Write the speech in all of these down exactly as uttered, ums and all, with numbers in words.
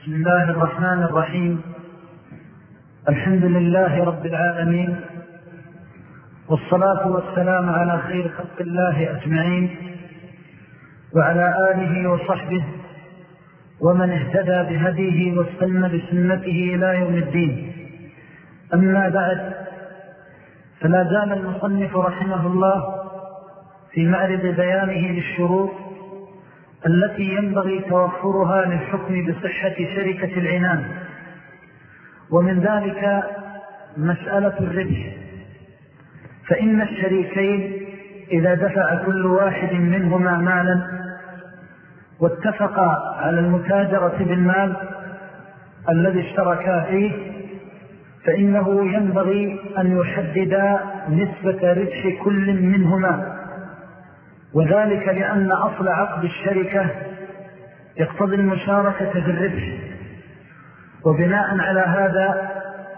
بسم الله الرحمن الرحيم. الحمد لله رب العالمين، والصلاة والسلام على خير خلق الله أجمعين، وعلى آله وصحبه ومن اهتدى بهديه واستنى بسنته إلى يوم الدين. أما بعد، فلا زال المصنف رحمه الله في معرض بيانه للشروط التي ينبغي توفرها للحكم بصحة شركة العنان، ومن ذلك مسألة الربح. فإن الشريكين إذا دفع كل واحد منهما مالا واتفقا على المتاجرة بالمال الذي اشتركا فيه، فإنه ينبغي أن يحدد نسبة ربح كل منهما، وذلك لأن أصل عقد الشركة يقتضي المشاركة في الربح، وبناء على هذا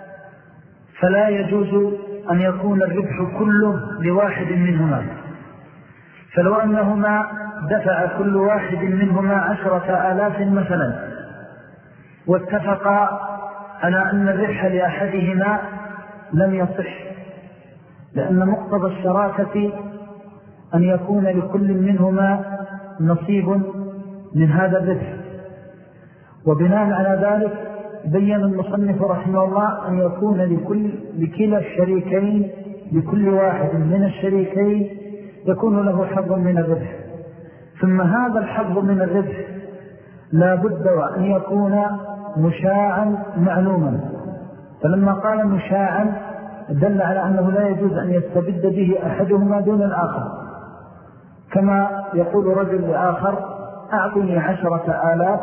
فلا يجوز أن يكون الربح كله لواحد منهما. فلو أنهما دفع كل واحد منهما عشرة آلاف مثلا، واتفقا على أن الربح لأحدهما، لم يصح، لأن مقتضى الشراكة أن يكون لكل منهما نصيب من هذا الربح. وبناء على ذلك بين المصنف رحمه الله أن يكون لكل لكلا الشريكين، لكل واحد من الشريكين يكون له حظ من الربح. ثم هذا الحظ من الربح لا بد أن يكون مشاعا معلوما. فلما قال مشاعا دل على أنه لا يجوز أن يستبد به أحدهما دون الآخر، كما يقول رجل لآخر: أعطني عشرة آلاف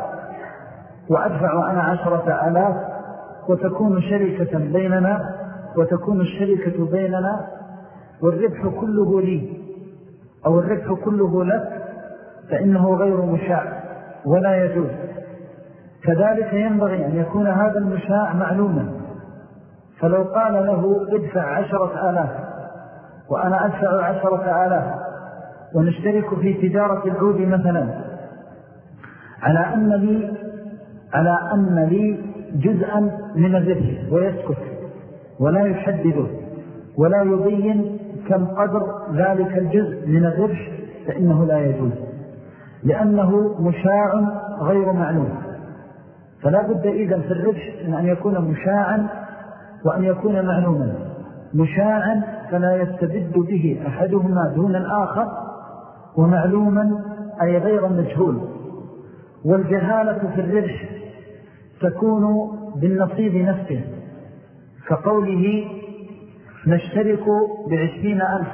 وأدفع أنا عشرة آلاف، وتكون شركة بيننا، وتكون الشركة بيننا، والربح كله لي أو الربح كله لك، فإنه غير مشاع ولا يجوز. كذلك ينبغي أن يكون هذا المشاع معلوما. فلو قال له: ادفع عشرة آلاف وأنا أدفع عشرة آلاف، ونشترك في تجارة العود مثلا، على أن لي على أن لي جزءا من الربح، ويسكت ولا يحدده ولا يبين كم قدر ذلك الجزء من الربح، فإنه لا يجوز، لأنه مشاع غير معلوم. فلا بد إذن في الربح من أن يكون مشاعا وأن يكون معلوما. مشاعا فلا يستبد به أحدهما دون الآخر، ومعلوما أي غير مجهول. والجهالة في الربح تكون بالنصيب نفسه، كقوله: نشترك بعشرين ألف،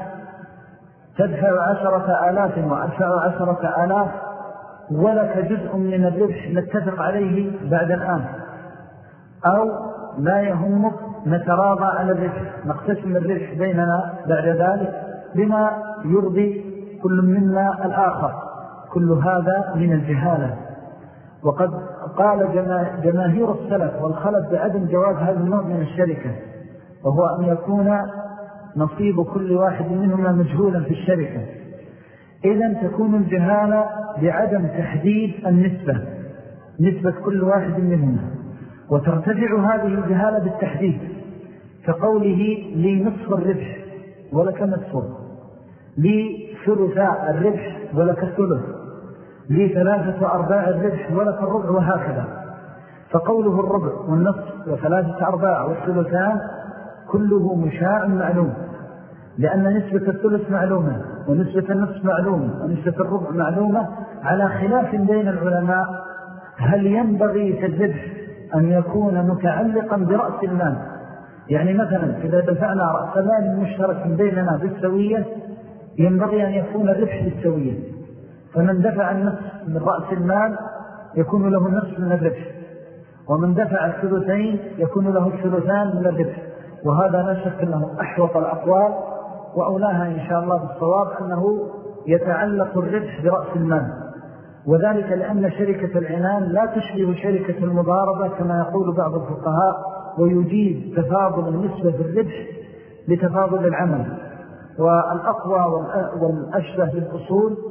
تدفع عشرة آلاف وأدفع عشرة آلاف، ولك جزء من الربح نتفق عليه بعد الآن، أو لا يهمك نتراضى على الربح، نقتسم الربح بيننا بعد ذلك بما يرضي كل منا الآخر. كل هذا من الجهالة. وقد قال جماهير السلف والخلف بعدم جواز هذا النوع من الشركة، وهو أن يكون نصيب كل واحد منهما مجهولا في الشركة. إذن تكون الجهالة بعدم تحديد النسبة، نسبة كل واحد منهما، وترتفع هذه الجهالة بالتحديد، كقوله: لي نصف الربح ولك نصفه، لي ثلثاء الربح ولك الثلث، لي ثلاثة أرباع الربح ولك الربع، وهكذا. فقوله الربع والنصف وثلاثة أرباع والثلثان كله مشاع معلوم، لأن نسبة الثلث معلومة، ونسبة النصف معلومة، ونسبة الربع معلومة، على خلاف بين العلماء هل ينبغي في الربح أن يكون متعلقا برأس المال. يعني مثلا إذا دفعنا رأس مال مشترك بيننا بالسوية، ينبغي أن يكون الربح بالسوية، فمن دفع النصف من رأس المال يكون له النصف من الربح، ومن دفع الثلثين يكون له الثلثان من الربح. وهذا لا شك أنه أحوط الأقوال، وأولاها إن شاء الله بالصواب أنه يتعلق الربح برأس المال، وذلك لأن شركة العنان لا تشبه شركة المضاربة كما يقول بعض الفقهاء، ويجيز تفاضل النسبة في الربح لتفاضل العمل. والأقوى والأشبه بالأصول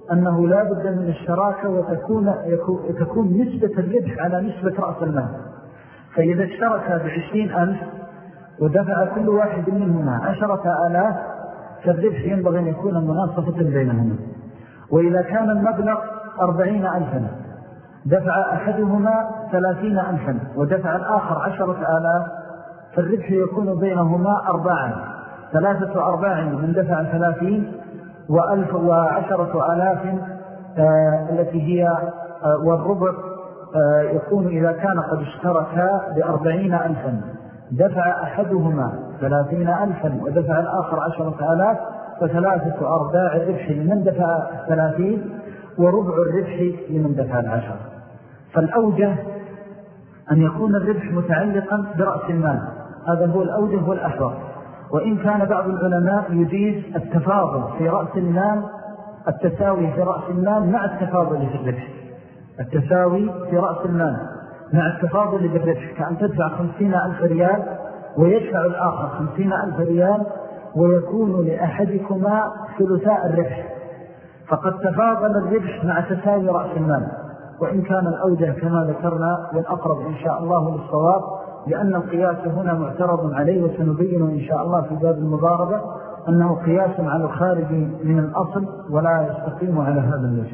أنه لا بد من الشراكة وتكون تكون نسبة الربح على نسبة رأس المال. فإذا اشترك بعشرين ألف ودفع كل واحد منهما عشرة آلاف فالربح ينبغي أن يكون مناصفة بينهما. وإذا كان المبلغ أربعين ألفا دفع أحدهما ثلاثين ألفا ودفع الآخر عشرة آلاف فالربح يكون بينهما أرباعا، ثلاثة أرباع من دفع ثلاثين وألف وعشرة آلاف آه التي هي آه والربع آه يكون إذا كان قد اشتركا بأربعين ألفا دفع أحدهما ثلاثين ألفا ودفع الآخر عشرة آلاف فثلاثة أرباع الربح لمن دفع ثلاثين وربع الربح لمن دفع العشر. فالأوجه أن يكون الربح متعلقا برأس المال، هذا هو الأوجه والأحوط. وإن كان بعض العلماء يجيز التفاضل في رأس المال، التساوي في رأس المال مع التفاضل في الربح، التساوي في رأس المال مع التفاضل بالربح، كأن تدفع خمسين ألف ريال ويدفع الآخر خمسين ألف ريال ويكون لأحدكما ثلثاء الربح، فقد تفاضل الربح مع تساوي رأس المال. وإن كان الأوجه كما ذكرنا والأقرب إن شاء الله للصواب، لأن القياس هنا معترض عليه وسنبينه إن شاء الله في باب المضاربة أنه قياس على الخارج من الأصل ولا يستقيم على هذا الوجه.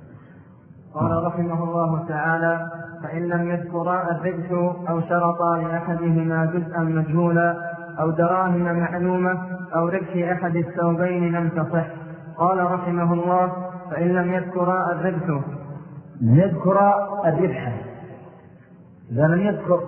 قال رحمه الله تعالى: فإن لم يذكرا الربح أو شرطا لأحدهما جزءا مجهولا أو دراهم معلومة أو ربح أحد الثوبين لم تصح. قال رحمه الله: فإن لم يذكرا الربح يذكر الربح، إذا لم يذكر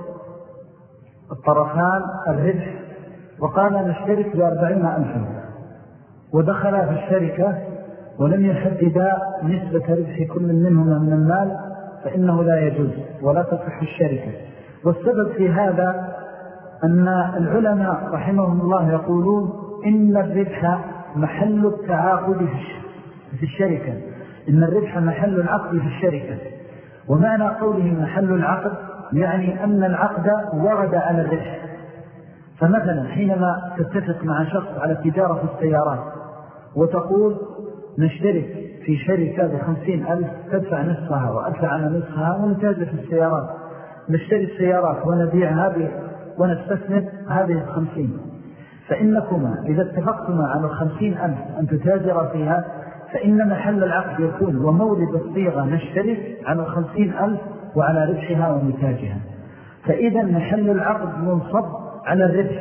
الطرفان الربح وقال نشترك بأربعين ألفا ودخلا في الشركة ولم يحددا نسبة ربح كل منهما من المال فإنه لا يجوز ولا تصح الشركة. والسبب في هذا أن العلماء رحمهم الله يقولون إن الربح محل التعاقد في الشركة، إن الربح محل العقد في الشركة. ومعنى قوله محل العقد يعني أن العقد ورد على الربح. فمثلا حينما تتفق مع شخص على تجارة السيارات وتقول نشترك في شركة بخمسين ألف تدفع نصفها وأدفع على نصفها ونتاجر في السيارات، نشتري السيارات ونبيعها ونستثمر هذه الخمسين، فإنكما إذا اتفقتما على الخمسين ألف أن تتاجر فيها فإن محل العقد يكون ومولد الصيغة نشترك على الخمسين ألف وعلى ربحها ونتاجها. فإذا محل العقد منصب على الربح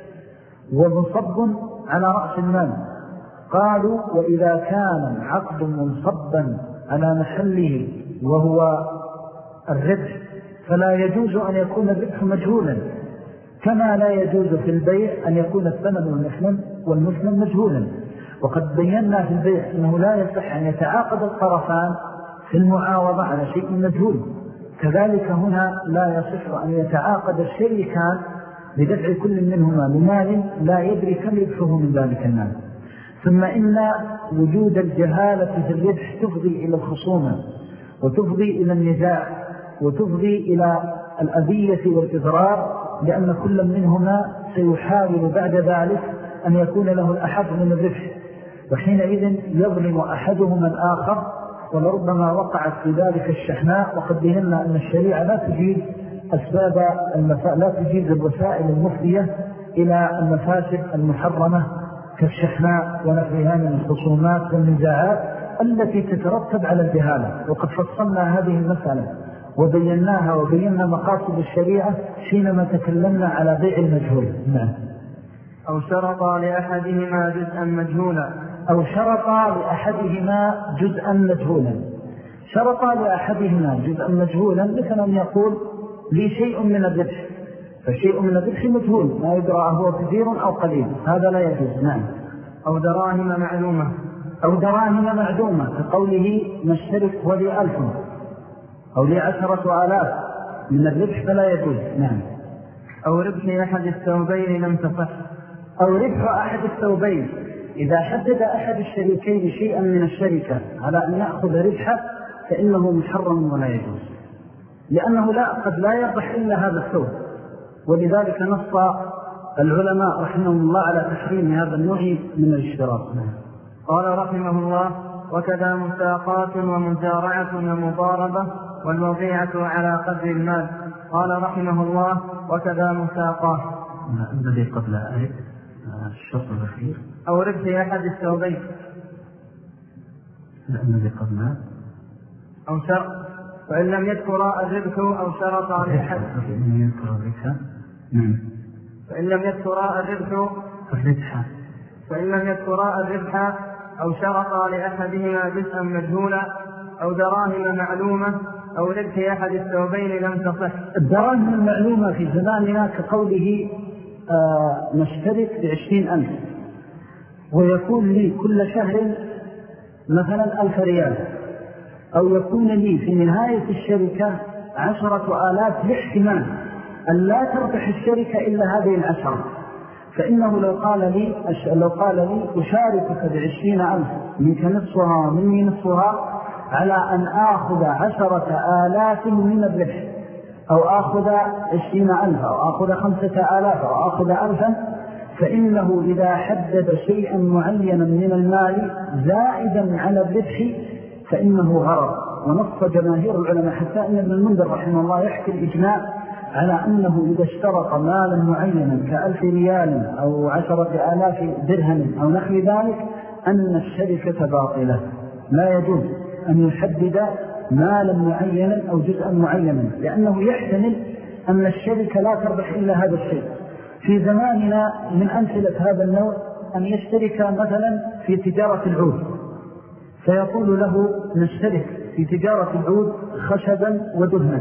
ومنصب على رأس المال. قالوا وإذا كان العقد منصبا على محله وهو الربح فلا يجوز أن يكون الربح مجهولا، كما لا يجوز في البيع أن يكون الثمن والمثمن والمثمن مجهولا. وقد بينا في البيع أنه لا يصح أن يتعاقد الطرفان في المعاوضة على شيء مجهول، كذلك هنا لا يصح أن يتعاقد الشريكان بدفع كل منهما بمال لا يدري كم يدفعه من ذلك المال. ثم إن وجود الجهالة في الربح تفضي إلى الخصومة وتفضي إلى النزاع وتفضي إلى الأذية والإضرار، لأن كل منهما سيحاول بعد ذلك أن يكون له الأحد من الربح، وحينئذ يظلم أحدهما الآخر ولربما وقعت في ذلك الشحناء. وقد بينا أن الشريعة لا تجيز أسباب المفا... لا تجيز الوسائل المفضية إلى المفاسد المحرمة كالشحناء ونحوها من الخصومات والنزاعات التي تترتب على الجهالة. وقد فصلنا هذه المسألة وبيناها وبينا مقاصد الشريعة حينما تكلمنا على بيع المجهول. نعم. أو شرط لأحدهما جزءا مجهولا أو شرط لأحدهما جزءا مجهولا. شرط لأحدهما جزءا مجهولا مثل أن يقول لي شيء من الربح، فشيء من الربح مجهول ما يدرى هو كثير أو قليل، هذا لا يجوز. نعم. أو دراهم معلومة أو دراهم معدومة كقوله نشترك ولي ألف أو لي عشرة آلاف من الربح فلا يجوز. نعم. أو ربح أحد الثوبين لم تصح. أو ربح أحد الثوبين، إذا حدد أحد الشريكين شيئا من الشركة على أن يأخذ ربحه فإنه محرم ولا يجوز، لأنه لا قد لا يربح إلا هذا الثوب. ولذلك نص العلماء رحمهم الله على تحريم هذا النوع من الاشتراك. قال رحمه الله: وكذا مساقات ومزارعة ومضاربة والوضيعة على قدر المال. قال رحمه الله: وكذا مساقات. الذي قبل آية الشرط الأخير أو ربح أحد الثوبين. الذي قبل أو شرط، وإن لم يذكر الربح أو شرط لأحد. فإن يذكر الربح نعم فإن لم يذكر الربح الربح فإن لم يذكر الربح أو شرط لأحدهما جزءا مجهولا أو دراهم معلومة أو ربح أحد الثوبين لم تصح. الدراهم المعلومة في زماننا كقوله آه نشترك بعشرين ألف، ويكون لي كل شهر مثلا ألف ريال، أو يكون لي في نهاية الشركة عشرة آلاف لاحتمال أن لا تربح الشركة إلا هذه العشرة، فإنه لو قال لي لو قال لي أشاركك بعشرين ألف منك نصفها ومني نصفها على أن آخذ عشرة آلاف من الربح، أو آخذ عشرين ألف، أو آخذ خمسة آلاف، أو آخذ ألفا، فإنه إذا حدد شيئا معينا من المال زائدا على الربح فإنه غرر. ونص جماهير العلماء حتى أن ابن المنذر رحمه الله يحكي الإجماع على أنه إذا اشترط مالا معينا كألف ريال أو عشرة آلاف درهم أو نحو ذلك أن الشركة باطلة، لا يجوز أن يحدد مالا معينا أو جزءا معينا، لأنه يحتمل أن الشركة لا تربح إلا هذا الشيء. في زماننا من أمثلة هذا النوع أن يشترك مثلا في تجارة العود، فيقول له نشترك في تجارة العود خشبا ودهنا،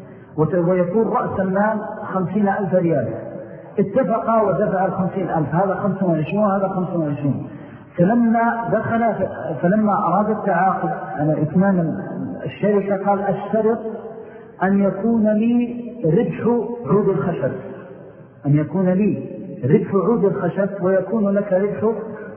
ويكون رأس المال خمسين ألف ريال، اتفقا ودفع الخمسين ألف، هذا خمسة وعشرين وهذا خمسة وعشرين. فلما دخل فلما أراد التعاقد على إتمام الشركة قال أشترط أن يكون لي ربح عود الخشب، أن يكون لي ربح عود الخشب ويكون لك ربح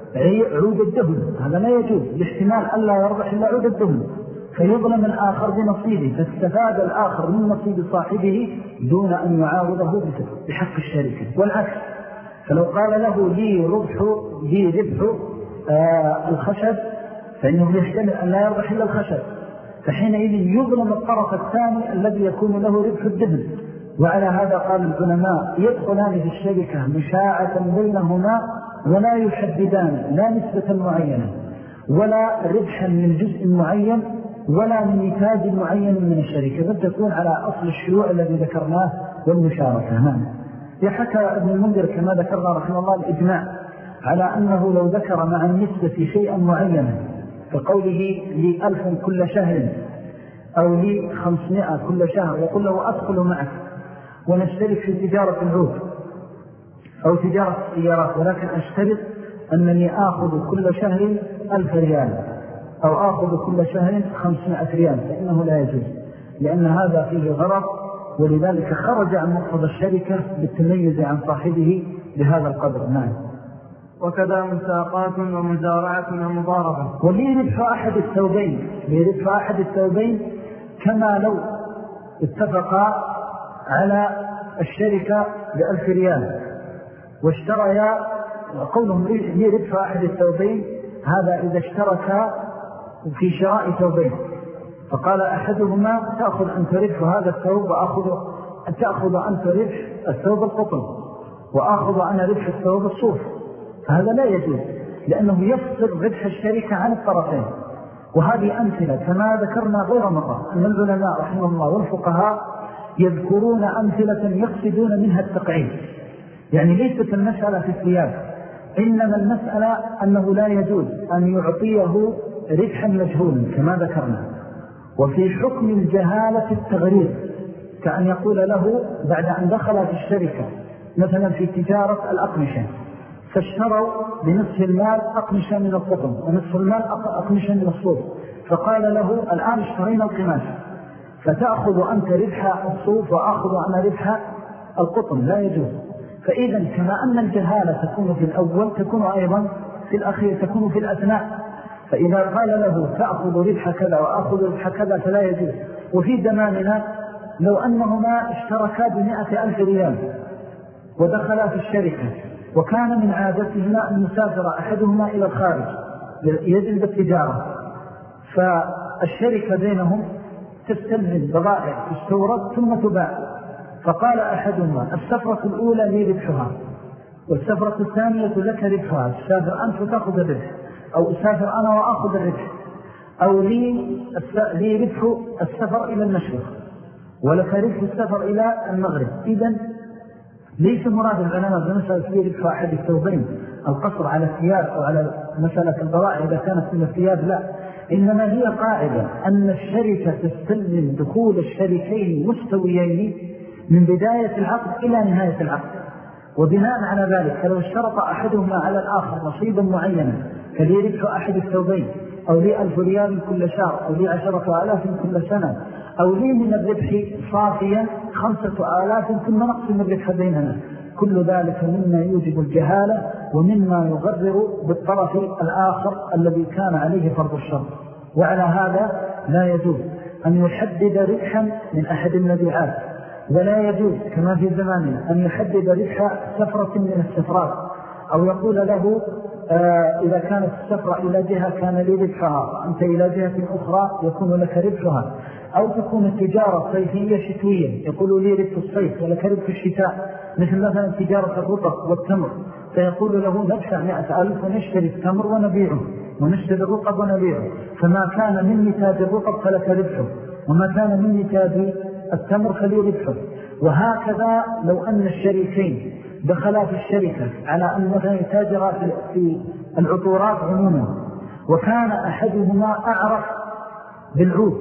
عود الدهن. هذا لا يجوز لاحتمال ألا يربح إلا عود الدهن، فيظلم الآخر بنصيبه، فاستفاد الآخر من نصيب صاحبه دون أن يعاوضه بحق الشركة. والعكس، فلو قال له لي ربح لي ربح آه الخشب فإنه يحتمل أن لا يربح إلا الخشب، فحينئذ يظلم الطرف الثاني الذي يكون له ربح الدهن. وعلى هذا قال العلماء يدخلان في الشركة مشاعة بينهما ولا يحددان لا نسبة معينة ولا ربحا من جزء معين ولا من نتاج معين من الشركة، بل تكون على أصل الشيوع الذي ذكرناه والمشاركة. يحكى ابن المنذر كما ذكرنا رحمه الله الإجماع على أنه لو ذكر مع النسبة شيئا معينا كقوله لي ألف كل شهر أو لي خمسمائة كل شهر، يقول له أدخل معك ونشترك في تجارة العود أو تجارة السيارات، ولكن أشترط أنني آخذ كل شهر ألف ريال أو آخذ كل شهر خمسمائة ريال، فإنه لا يجوز، لأن هذا فيه غرض، ولذلك خرج عن مقتضى الشركة بالتميز عن صاحبه بهذا القدر. نعم. وكذا مساقات ومزارعة ومضاربة. ولي ربح أحد الثوبين، لي ربح أحد الثوبين كما لو اتفقا على الشركة بألف ريال واشتريا، قولهم لي ربح أحد الثوبين هذا إذا اشتركا في شراء ثوبين، فقال أحدهما تأخذ أنت ربح هذا الثوب وأخذ تأخذ أنت ربح الثوب القطن وأخذ أنا ربح الثوب الصوف، فهذا لا يجوز لأنه يفصل ربح الشركة عن الطرفين. وهذه أمثلة كما ذكرنا غير مرة أن العلماء رحمه الله والفقهاء يذكرون أمثلة يقصدون منها التقعيد، يعني ليست المسألة في الثياب، إنما المسألة أنه لا يجوز أن يعطيه ربحا مجهولا كما ذكرنا. وفي حكم الجهالة التغرير كأن يقول له بعد أن دخل في الشركة مثلا في تجارة الأقمشة، فاشتروا بنصف المال أقمشة من القطن ونصف المال أقمشة من الصوف، فقال له الآن اشترينا القماش فتأخذ أنت ربح الصوف وأخذ أنا ربح القطن، لا يجوز. فإذا كما أن الجهالة تكون في الأول تكون أيضا في الأخير، تكون في الأثناء. فإذا قال له تأخذ ربح كذا وأخذ ربح كذا فلا يجوز. وفي زماننا لو أنهما اشتركا بمئة ألف ريال ودخلا في الشركة وكان من عادتهما أن يسافر أحدهما إلى الخارج يجلب التجارة فالشركة بينهم تستلزم بضائع تستورد ثم تباع. فقال أحدهما السفرة الأولى لي ربحها والسفرة الثانية لك ربحها، تسافر أنت وتأخذ الربح، أو أسافر أنا وأخذ الربح، أو لي, لي ربح السفر إلى المشرق ولك ربح السفر إلى المغرب. إذن ليس مراد العلماء بمسألة لي ربح أحد الثوبين القصر على الثياب أو على مسألة البضائع إذا كانت من الثياب، لا، إنما هي قاعدة أن الشركة تستلزم دخول الشريكين مستويين من بداية العقد إلى نهاية العقد. وبناء على ذلك فلو اشترط أحدهما على الآخر نصيبا معينا كلي ربح أحد الثوبين أو لي ألف ريال كل شهر أو لي عشرة آلاف كل سنة أو لي من الربح صافيا خمسة آلاف ثم نقسم الربح بيننا، كل ذلك مما يوجب الجهالة ومما يغرر بالطرف الآخر الذي كان عليه فرض الشرط. وعلى هذا لا يجوز أن يحدد ربحا من أحد المبيعات، ولا يجوز كما في زماننا أن يحدد ربح سفرة من السفرات أو يقول له آه إذا كانت السفرة إلى جهة كان لي ربحها، أنت إلى جهة أخرى يكون لك ربحها، أو تكون التجارة صيفية شتوية يقول لي ربح الصيف ولك ربح الشتاء، مثل مثلا تجارة الرطب والتمر فيقول له ندفع مئة ألف ونشتري التمر ونبيعه ونشتري الرطب ونبيعه، فما كان من نتاج الرطب فلك ربحه وما كان من نتاج التمر فلي ربحه. وهكذا لو أن الشريكين دخلا في الشركة على أن مثلا يتاجر في العطورات عموما وكان أحدهما أعرف بالعود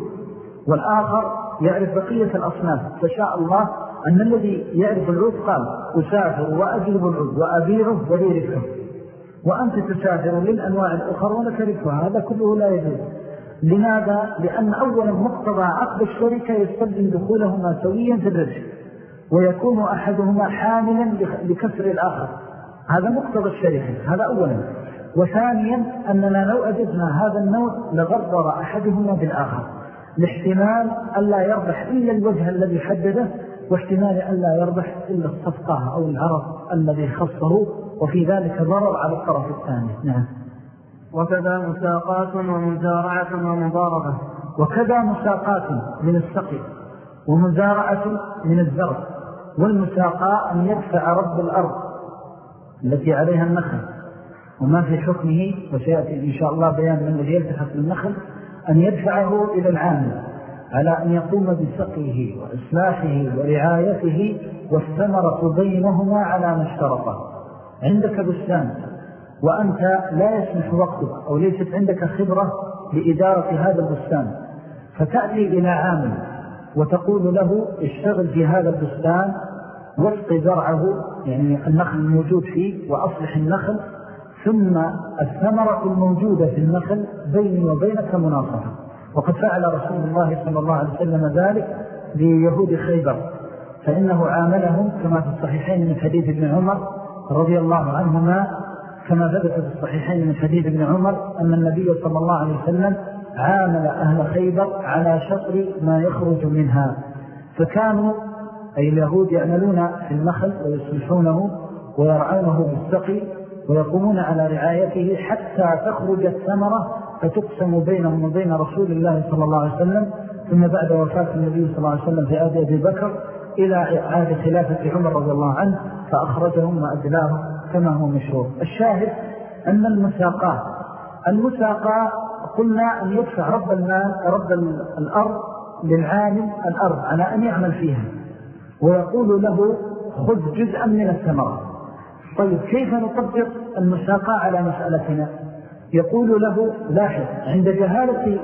والآخر يعرف بقية الأصناف، فشاء الله أن الذي يعرف العود قال أسافر وأجلب العود وأبيعه ولي ربحه، وأنت تسافر للأنواع الأخرى ولك ربحها، هذا كله لا يجوز. لماذا؟ لأن أولا مقتضى عقد الشركة يستلزم دخولهما سويا في الربح ويكون أحدهما حاملا لكسر الآخر، هذا مقتضى الشركة، هذا أولا. وثانيا أننا لو أجزنا هذا النوع لغرر أحدهما بالآخر لاحتمال ألا يربح إلا الوجه الذي حدده واحتمال ألا يربح إلا الصفقة أو العرض الذي خصه، وفي ذلك ضرر على الطرف الثاني. نعم. وكذا مساقات ومزارعة ومضاربة. وكذا مساقات من السقي ومزارعة من الزرع. والمساقاء أن يدفع رب الأرض التي عليها النخل وما في حكمه، وسيأتي إن شاء الله بيان من الذي يلتحق بالنخل، أن يدفعه إلى العامل على أن يقوم بسقيه وإصلاحه ورعايته والثمرة بينهما على ما اشترطه. عندك بستان وأنت لا يسمح وقتك أو ليست عندك خبرة لإدارة هذا البستان، فتأتي إلى عامل وتقول له اشتغل في هذا البستان واسقي زرعه، يعني النخل الموجود فيه، وأصلح النخل، ثم الثمرة الموجودة في النخل بيني وبينك مناصفة. وقد فعل رسول الله صلى الله عليه وسلم ذلك ليهود خيبر، فإنه عاملهم كما في الصحيحين من حديث ابن عمر رضي الله عنهما، كما ثبت في الصحيحين من حديث ابن عمر أن النبي صلى الله عليه وسلم عامل أهل خيبر على شطر ما يخرج منها، فكانوا أي اليهود يعملون في النخل ويصلحونه ويرعونه بالسقي ويقومون على رعايته حتى تخرج الثمرة فتقسم بينهم وبين رسول الله صلى الله عليه وسلم، ثم بعد وفاة النبي صلى الله عليه وسلم في عهد أبي بكر إلى عهد خلافة عمر رضي الله عنه فأخرجهم وأدلاهم كما هو مشهور. الشاهد أن المساقات المساقات قلنا أن يدفع رب المال رب الأرض للعامل الأرض على أن يعمل فيها ويقول له خذ جزءا من الثمرة. طيب كيف نطبق المساقة على مسألتنا؟ يقول له لاحظ عند جهالة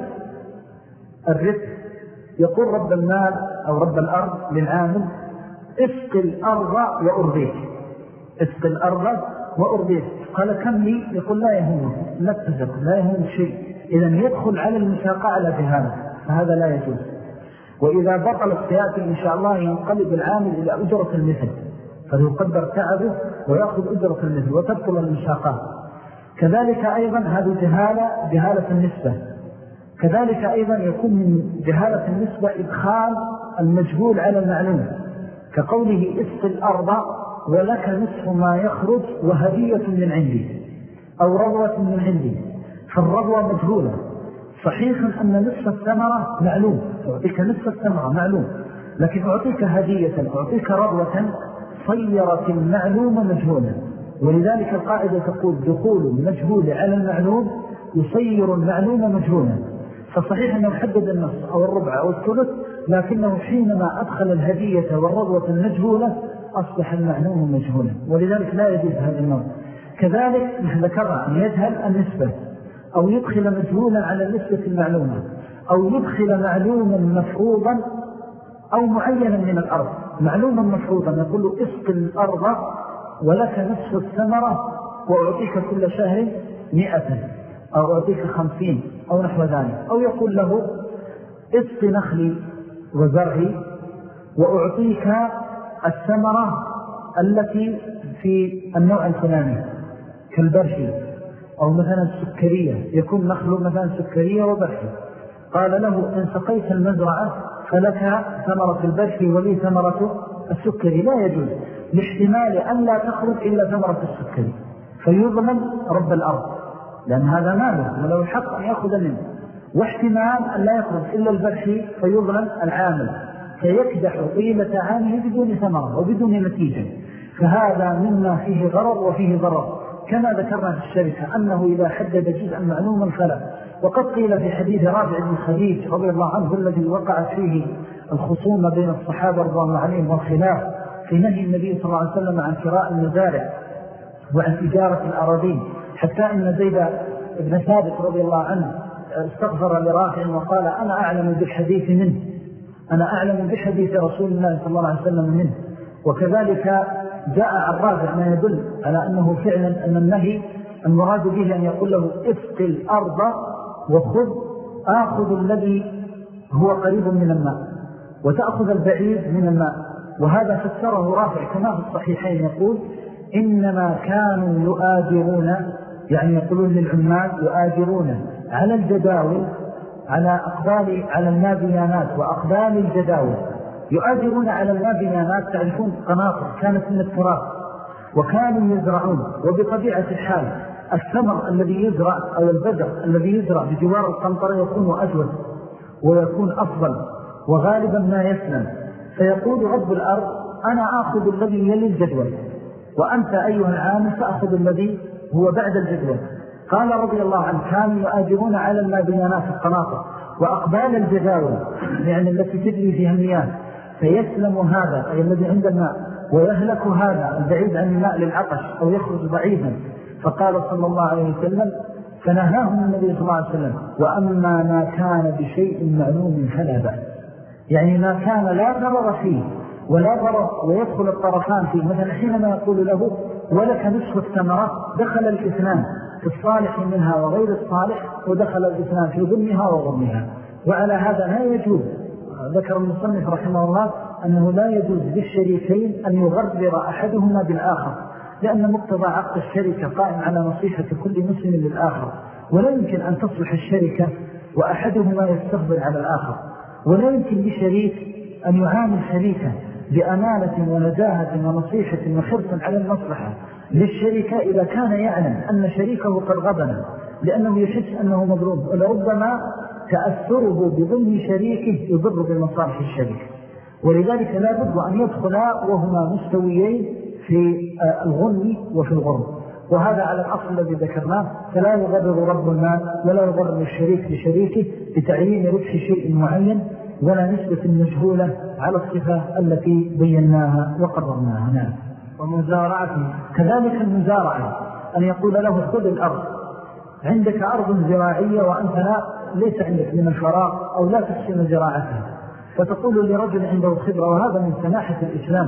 الربح يقول رب المال أو رب الأرض للعامل اسق الأرض وأرضيك، اسق الأرض وأرضيك. قال كم لي؟ يقول لا يهمه، لا تزق، لا يهم شيء. إذن يدخل على المساقة على جهالة، فهذا لا يجوز. وإذا بطل السياسي إن شاء الله ينقلب العامل إلى أجرة المثل، فيقدر تعبه ويأخذ أجرة المثل وتبطل المساقات. كذلك أيضا هذه جهالة جهالة النسبة. كذلك أيضا يكون من جهالة النسبة إدخال المجهول على المعلوم، كقوله اسق الأرض ولك نصف ما يخرج وهدية من عندي أو رضوة من عندي، فالرضوة مجهولة، صحيح أن نصف الثمرة معلوم، أعطيك نصف الثمرة معلوم، لكن أعطيك هدية، أعطيك رضوة صيرت المعلومة مجهولا. ولذلك القاعدة تقول دخول المجهول على المعلوم يصير المعلومة مجهولا. فصحيح أنه حدد النص أو الربع أو الثلث، لكنه حينما أدخل الهدية والرضوة المجهولة أصبح المعلوم مجهولا، ولذلك لا يجوز هذا النوع. كذلك ذكرنا أن يجهل النسبة أو يدخل مجهولا على النسبة المعلومة، أو يدخل معلوما مفروضا أو معينا من الأرض. معلوما مفروضا يقول له اسق الأرض ولك نصف الثمرة وأعطيك كل شهر مئة أو أعطيك خمسين أو نحو ذلك. أو يقول له اسق نخلي وزرعي وأعطيك الثمرة التي في النوع الفلاني كالبرشي أو مثلا السكرية، يكون نخل مثلا سكرية وبرشي. قال له إن سقيت المزرعة فلك ثمرة البرشي ولي ثمرة السكري. لا يجوز، لاحتمال أن لا تخرج إلا ثمرة السكري، فيظلم رب الأرض لأن هذا ماله ولو الحق أن يأخذ منه، واحتمال أن لا يخرج إلا البرشي فيظلم العامل، فيكدح طيلة عامه بدون ثمرة وبدون نتيجة. فهذا مما فيه غرض وفيه ضرر، كما ذكرنا في الشركة أنه إذا حدد جزءا معلوما فلا. وقد قيل في حديث رافع بن خديج رضي الله عنه الذي وقعت فيه الخصومة بين الصحابة رضي الله عنهم والخلاف في نهي النبي صلى الله عليه وسلم عن كراء المزارع وعن تجارة الأراضين، حتى أن زيد بن ثابت رضي الله عنه استغفر لرافع وقال أنا أعلم بالحديث منه، أنا أعلم بحديث رسول الله صلى الله عليه وسلم منه. وكذلك جاء عن رافع ما يدل على أنه فعلا أن النهي المراد به أن يقول له اسق الأرض وخذ آخذ الذي هو قريب من الماء وتأخذ البعيد من الماء. وهذا فسره رافع كما في الصحيحين يقول إنما كانوا يؤاجرون، يعني يقولون للعمال يؤاجرون على الجداول، على أقبال على المابيانات وأقبال الجداول، يؤاجرون على المابيانات. تعرفون قناطر كانت من التراب وكانوا يزرعون، وبطبيعة الحال الثمر الذي يزرع أو البذر الذي يزرع بجوار القنطرة يكون أجود ويكون أفضل وغالبا ما يسلم. فيقول رب الأرض أنا آخذ الذي يلي الجدول وأنت أيها العامل فأخذ الذي هو بعد الجدول. قال رضي الله عنه كانوا يؤاجرون على المابيانات القناطر وأقبال الجداول يعني التي تجري فيها المياه، فيسلم هذا أي الذي عند الماء ويهلك هذا البعيد عن الماء للعطش أو يخرج ضعيفا. فقال صلى الله عليه وسلم فنهاهم النبي صلى الله عليه وسلم وأما ما كان بشيء معلوم فلا بأس، يعني ما كان لا ضرر فيه ولا ضرر ويدخل الطرفان فيه. مثلا حينما يقول له ولك نصف الثمرة دخل الاثنان في الصالح منها وغير الصالح ودخل الاثنان في ظلمها وظلمها، وعلى هذا لا يجوز. ذكر المصنف رحمه الله أنه لا يجوز للشريكين أن يغرر أحدهما بالآخر، لأن مقتضى عقد الشركة قائم على نصيحة كل مسلم للآخر، ولا يمكن أن تصلح الشركة وأحدهما يستغبر على الآخر، ولا يمكن لشريك أن يعامل شريكا بأمانة ونزاهة ونصيحة وحرصا على المصلحة للشركة إذا كان يعلم أن شريكه قد غبن، لأنه يحس أنه مظلوم، ولربما تأثره بظلم شريكه يضر بمصالح الشركة. ولذلك لا بد أن يدخلا وهما مستويين في الغنم وفي الغرم، وهذا على الأصل الذي ذكرناه. فلا يغرر رب المال ولا يغرر الشريك لشريكه بتعيين ربح شيء معين ولا نسبة مجهولة على الصفة التي بيناها وقررناها. نعم. ومزارعته كذلك المزارعة أن يقول له خذ الأرض، عندك أرض زراعية وأنت لا ليس عندك من الفراغ أو لا تحسن زراعتها، فتقول لرجل عنده خبرة، وهذا من سماحة الإسلام.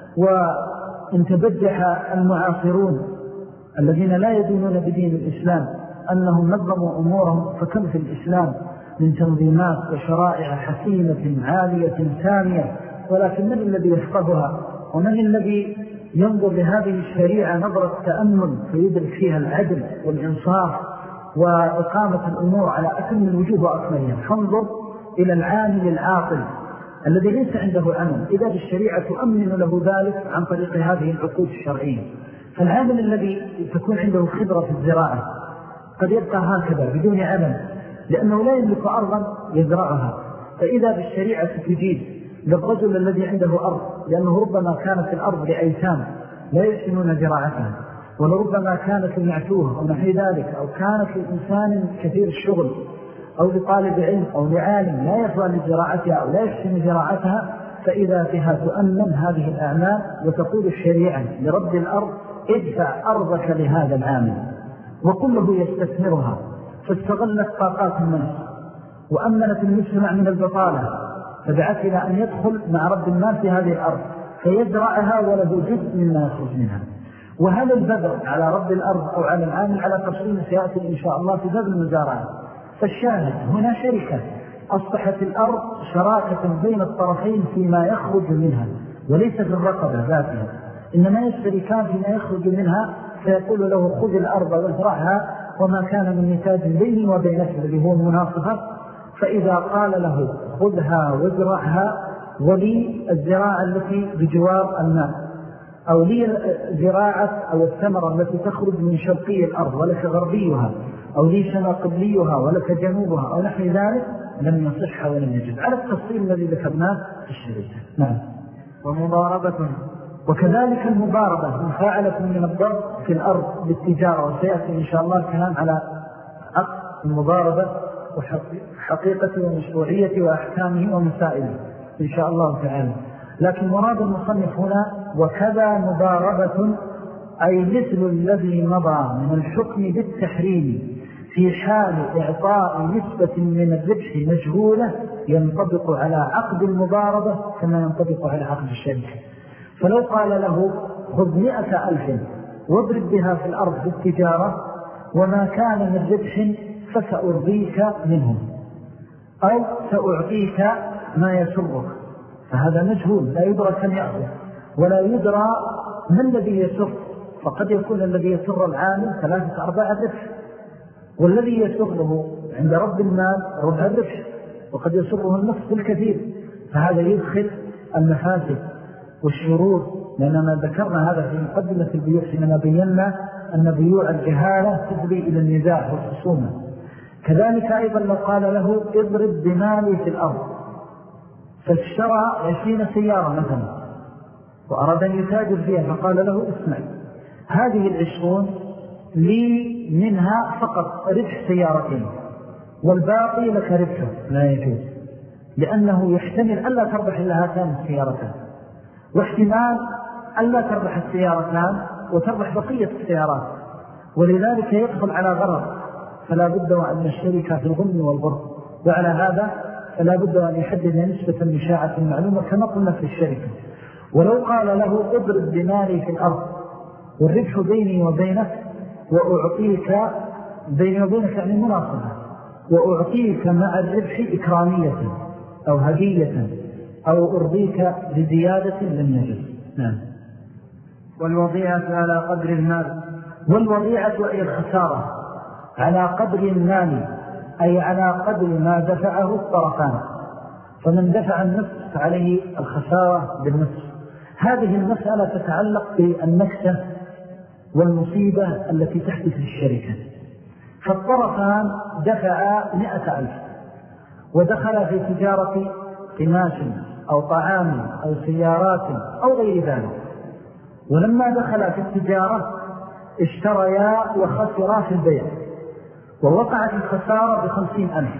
وإن تبجح المعاصرون الذين لا يدينون بدين الإسلام أنهم نظموا أمورهم، فكم في الإسلام من تنظيمات وشرائع حسينة عالية ثانية، ولكن من الذي يفقهها ومن الذي ينظر لهذه الشريعة نظرة تأمل فيدرك فيها العدل والإنصاف وإقامة الأمور على أكمل الوجوه وأكملها. فانظر إلى العامل العاقل الذي ليس عنده عمل، إذا الشريعة تؤمن له ذلك عن طريق هذه العقود الشرعية. فالعامل الذي تكون عنده خبرة في الزراعة قد يبقى هكذا بدون عمل، لأنه لا يملك أرضا يزرعها. فإذا بالشريعة تجيز للرجل الذي عنده أرض، لأنه ربما كانت الأرض لأيتام لا يحسنون زراعتها، ولربما كانت لمعتوه أو نحو ذلك، أو كانت لإنسان كثير الشغل أو لطالب علم أو لعالم لا يفضل لزراعتها أو لا يحسن زراعتها، فإذا فيها تؤمن هذه الأعمال. وتقول الشريعة لرب الأرض ادفع أرضك لهذا العامل وكله يستثمرها، فاستغلت طاقات الناس وأمنت المجتمع من البطالة، فدعت إلى أن يدخل مع رب المال في هذه الأرض فيزرعها وله جزء مما يخرج منها. وهل البذر على رب الأرض أو على العامل على تفصيل سيأتي إن شاء الله في باب المزارعة. فالشاهد هنا شركة، أصبحت الأرض شراكة بين الطرفين فيما يخرج منها وليس في الرقبة ذاتها، إنما يشتركان فيما يخرج منها، فيقول له خذ الأرض وازرعها، وما كان من نتاج بيني وبينك الذي هو المناصفة. فإذا قال له خذها وازرعها ولي الزراعة التي بجوار الماء، أو لي زراعة أو الثمرة التي تخرج من شرقي الأرض ولك غربيها، أو لي شمال ولك جنوبها أو نحو ذلك، لم يصح ولم يجب على التفصيل الذي ذكرناه في الشريعة. نعم. ومضاربة، وكذلك المضاربة مفاعلة من الضرب في الأرض بالتجارة، وسيأتي إن شاء الله الكلام على عقد المضاربة وحقيقته ومشروعيته وأحكامه ومسائله إن شاء الله تعالى. لكن مراد المصنف هنا وكذا مضاربة، أي مثل الذي مضى من الحكم بالتحريم في حال إعطاء نسبة من الربح مجهولة ينطبق على عقد المضاربة كما ينطبق على عقد الشركة. فلو قال له خذ مئة ألف واضرب بها في الأرض بالتجارة وما كان من ربح فسأرضيك منهم، أو سأعطيك ما يسرك، فهذا مجهول لا يدرى كم يأخذ ولا يدرى من الذي يسر. فقد يكون الذي يسر العامل ثلاثة أرباع الربح، والذي يسره عند رب المال ربع الربح، وقد يسره النصف بالكثير. فهذا يدخل المفاسد والشرور، لأننا ذكرنا هذا في مقدمة البيوع حينما بينا أن بيوع الجهالة تفضي إلى النزاع والخصومة. كذلك أيضا لو قال له اضرب بمالي في الأرض، فاشترى عشرين سيارة مثلا وأراد أن يتاجر فيها، فقال له اسمع هذه العشرون لي منها فقط ربح سيارتين والباقي لك ربحه، لا يجوز، لأنه يحتمل ألا تربح إلا هاتان السيارتان، واحتمال ألا تربح السيارتان وتربح بقية السيارات، ولذلك يدخل على غرر. فلا بد أن الشركة في الغنم والغرب، وعلى هذا فلا بد أن يحدد نسبة مشاعة المعلومة كما قلنا في الشركة. ولو قال له اضرب بمالي في الأرض والربح بيني وبينك وأعطيك بيني وبينك يعني مناصبة، وأعطيك مع الربح إكرامية أو هدية أو أرضيك بزيادة لم يجب. نعم. والوضيعة على قدر المال، والوضيعة أي الخسارة على قدر المال، أي على قدر ما دفعه الطرفان، فمن دفع النصف عليه الخسارة بالنصف. هذه المسألة تتعلق بالنكسة والمصيبة التي تحدث في الشركة. فالطرفان دفع مئة ألف ودخل في تجارة قماش أو طعام أو سيارات أو غير ذلك، ولما دخل في التجارة اشتريا وخسرا في البيع، ووقعت الخسارة بخمسين ألف،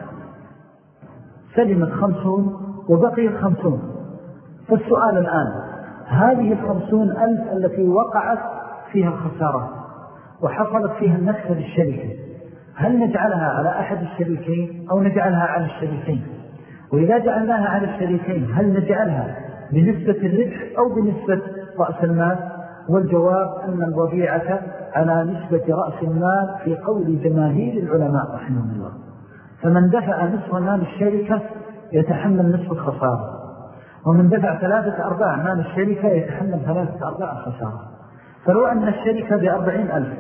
سلمت خمسون وبقيت خمسون. فالسؤال الآن هذه الخمسون ألف التي وقعت فيها الخسارة وحصلت فيها النكسة للشركة، هل نجعلها على أحد الشريكين أو نجعلها على الشريكين؟ وإذا جعلناها على الشريكين هل نجعلها بنسبة الربح أو بنسبة رأس المال؟ والجواب أن الوضيعة على نسبة رأس المال في قول جماهير العلماء رحمهم الله. فمن دفع نصف مال الشركة يتحمل نصف الخسارة، ومن دفع ثلاثة أرباع مال الشركة يتحمل ثلاثة أرباع الخسارة. فلو أن الشركة بأربعين ألف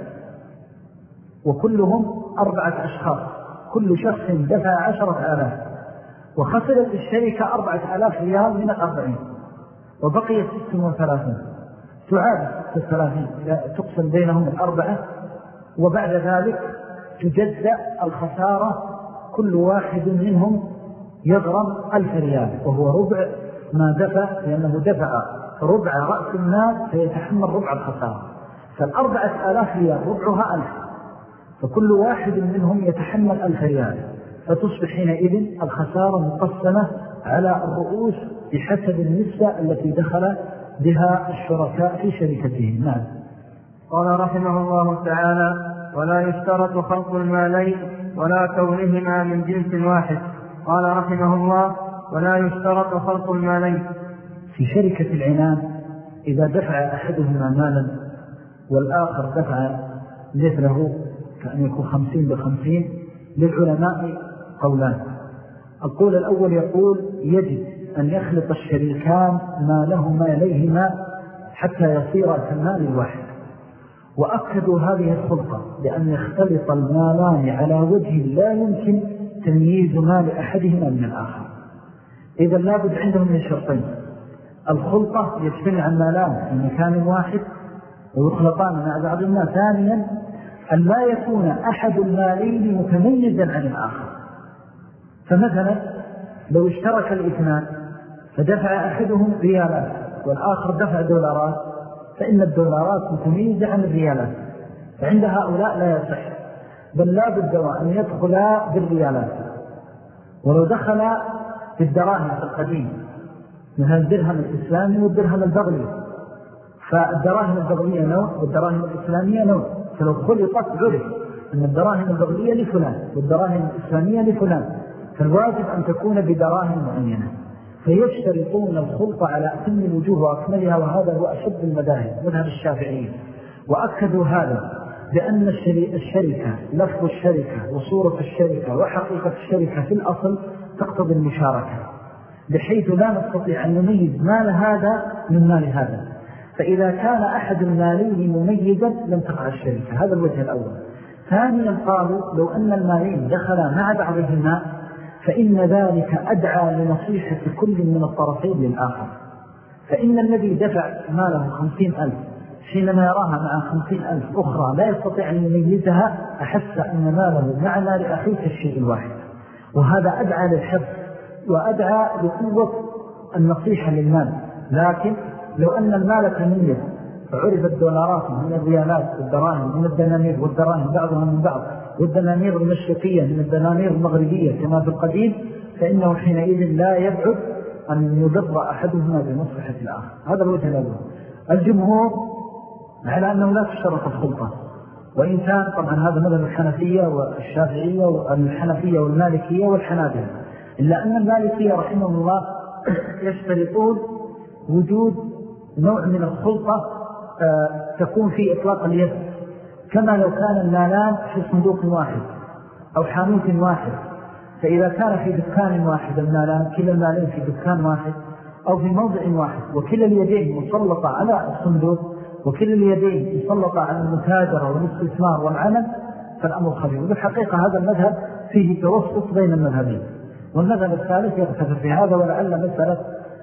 وكلهم أربعة أشخاص، كل شخص دفع عشرة آلاف، وخسرت الشركة أربعة آلاف ريال من الأربعين وبقي ست وثلاثين، تعاد ست وثلاثين تقسم بينهم الأربعة، وبعد ذلك تجزأ الخسارة كل واحد منهم يغرم ألف ريال وهو ربع ما دفع، لأنه دفع ربع رأس المال فيتحمل ربع الخسارة. فالأربعة آلاف ريال ربعها ألف، فكل واحد منهم يتحمل ألف ريال، فتصبح حينئذ الخسارة مقسمة على الرؤوس بحسب النسبة التي دخل بها الشركاء في شركتهم. نعم. قال رحمه الله تعالى: ولا يشترط خلق المالين ولا كونهما من جنس واحد. قال رحمه الله: ولا يشترط خلق المالين. في شركة العنان إذا دفع أحدهما مالا والآخر دفع مثله كأن يكون خمسين بخمسين، للعلماء قولان. القول الأول يقول يجب أن يخلط الشريكان ما لهما إليهما حتى يصير كالمال الواحد، وأكدوا هذه الخلطة بأن يختلط المالان على وجه لا يمكن تمييز مال أحدهما من الآخر. إذا لابد عندهم من شرطين: الخلطة يجتمع المالان في مكان واحد ويخلطان مع بعضهما. ثانيا أن لا يكون أحد المالين متميزا عن الآخر. فمثلا لو اشترك الاثنان فدفع أحدهم ريالات والآخر دفع دولارات، فإن الدولارات متميزة عن الريالات، فعند هؤلاء لا يصح، بل لا بد أن يدخلا بالريالات. ولو دخل بالدراهم في القديم مثل الدرهم الإسلامي والدرهم البغلي، فالدراهم البغلية نوع والدراهم الإسلامية نوع، فلو خلطت عرف أن الدراهم البغلية لفلان والدراهم الإسلامية لفلان، فالواجب أن تكون بدراهم معينة. فيشترطون الخلطة على أتم الوجوه وأكملها، وهذا هو أشد المذاهب مذهب الشافعية. وأكدوا هذا بأن الشركة لفظ الشركة وصورة الشركة وحقيقة الشركة في الأصل تقتضي المشاركة، بحيث لا نستطيع أن نميز مال هذا من مال هذا. فإذا كان أحد المالين مميزا لم تقع الشركة. هذا الوجه الأول. ثانيا قالوا لو أن المالين دخلا مع بعضهما فإن ذلك أدعى لنصيحة كل من الطرفين للآخر. فإن الذي دفع ماله خمسين ألف حينما يراها مع خمسين ألف أخرى لا يستطيع أن يميزها، أحس أن ماله مع مال أخيه كالشيء الواحد، وهذا أدعى للحفظ وأدعى لقوة النصيحة للمال. لكن لو أن المال تميز فعرف الدولارات من الريالات والدراهم من الدنانير والدراهم بعضها من بعض والدنانير المشرقية من الدنانير المغربية كما في القديم، فإنه حينئذ لا يبعد أن يضر أحدهما بمصلحة الآخر. هذا الوجه الأول. الجمهور على أنه لا تشترط الخلطة، وإن كان طبعا هذا مذهب الحنفية والشافعية والحنفية والمالكية والحنابلة، إلا أن المالكية رحمه الله يشترطون وجود نوع من الخلطة آه تكون في إطلاق اليد، كما لو كان المالان في صندوق واحد أو حانوت واحد. فإذا كان في دكان واحد المالان، كلا المالين في دكان واحد أو في موضع واحد، وكلا اليدين مسلطة على الصندوق وكلا اليدين مسلطة على المتاجرة والاستثمار والعمل، فالأمر خفيف. بالحقيقة هذا المذهب فيه توسط بين المذهبين، والمذهب الثالث يغتفر في هذا، ولعل مسألة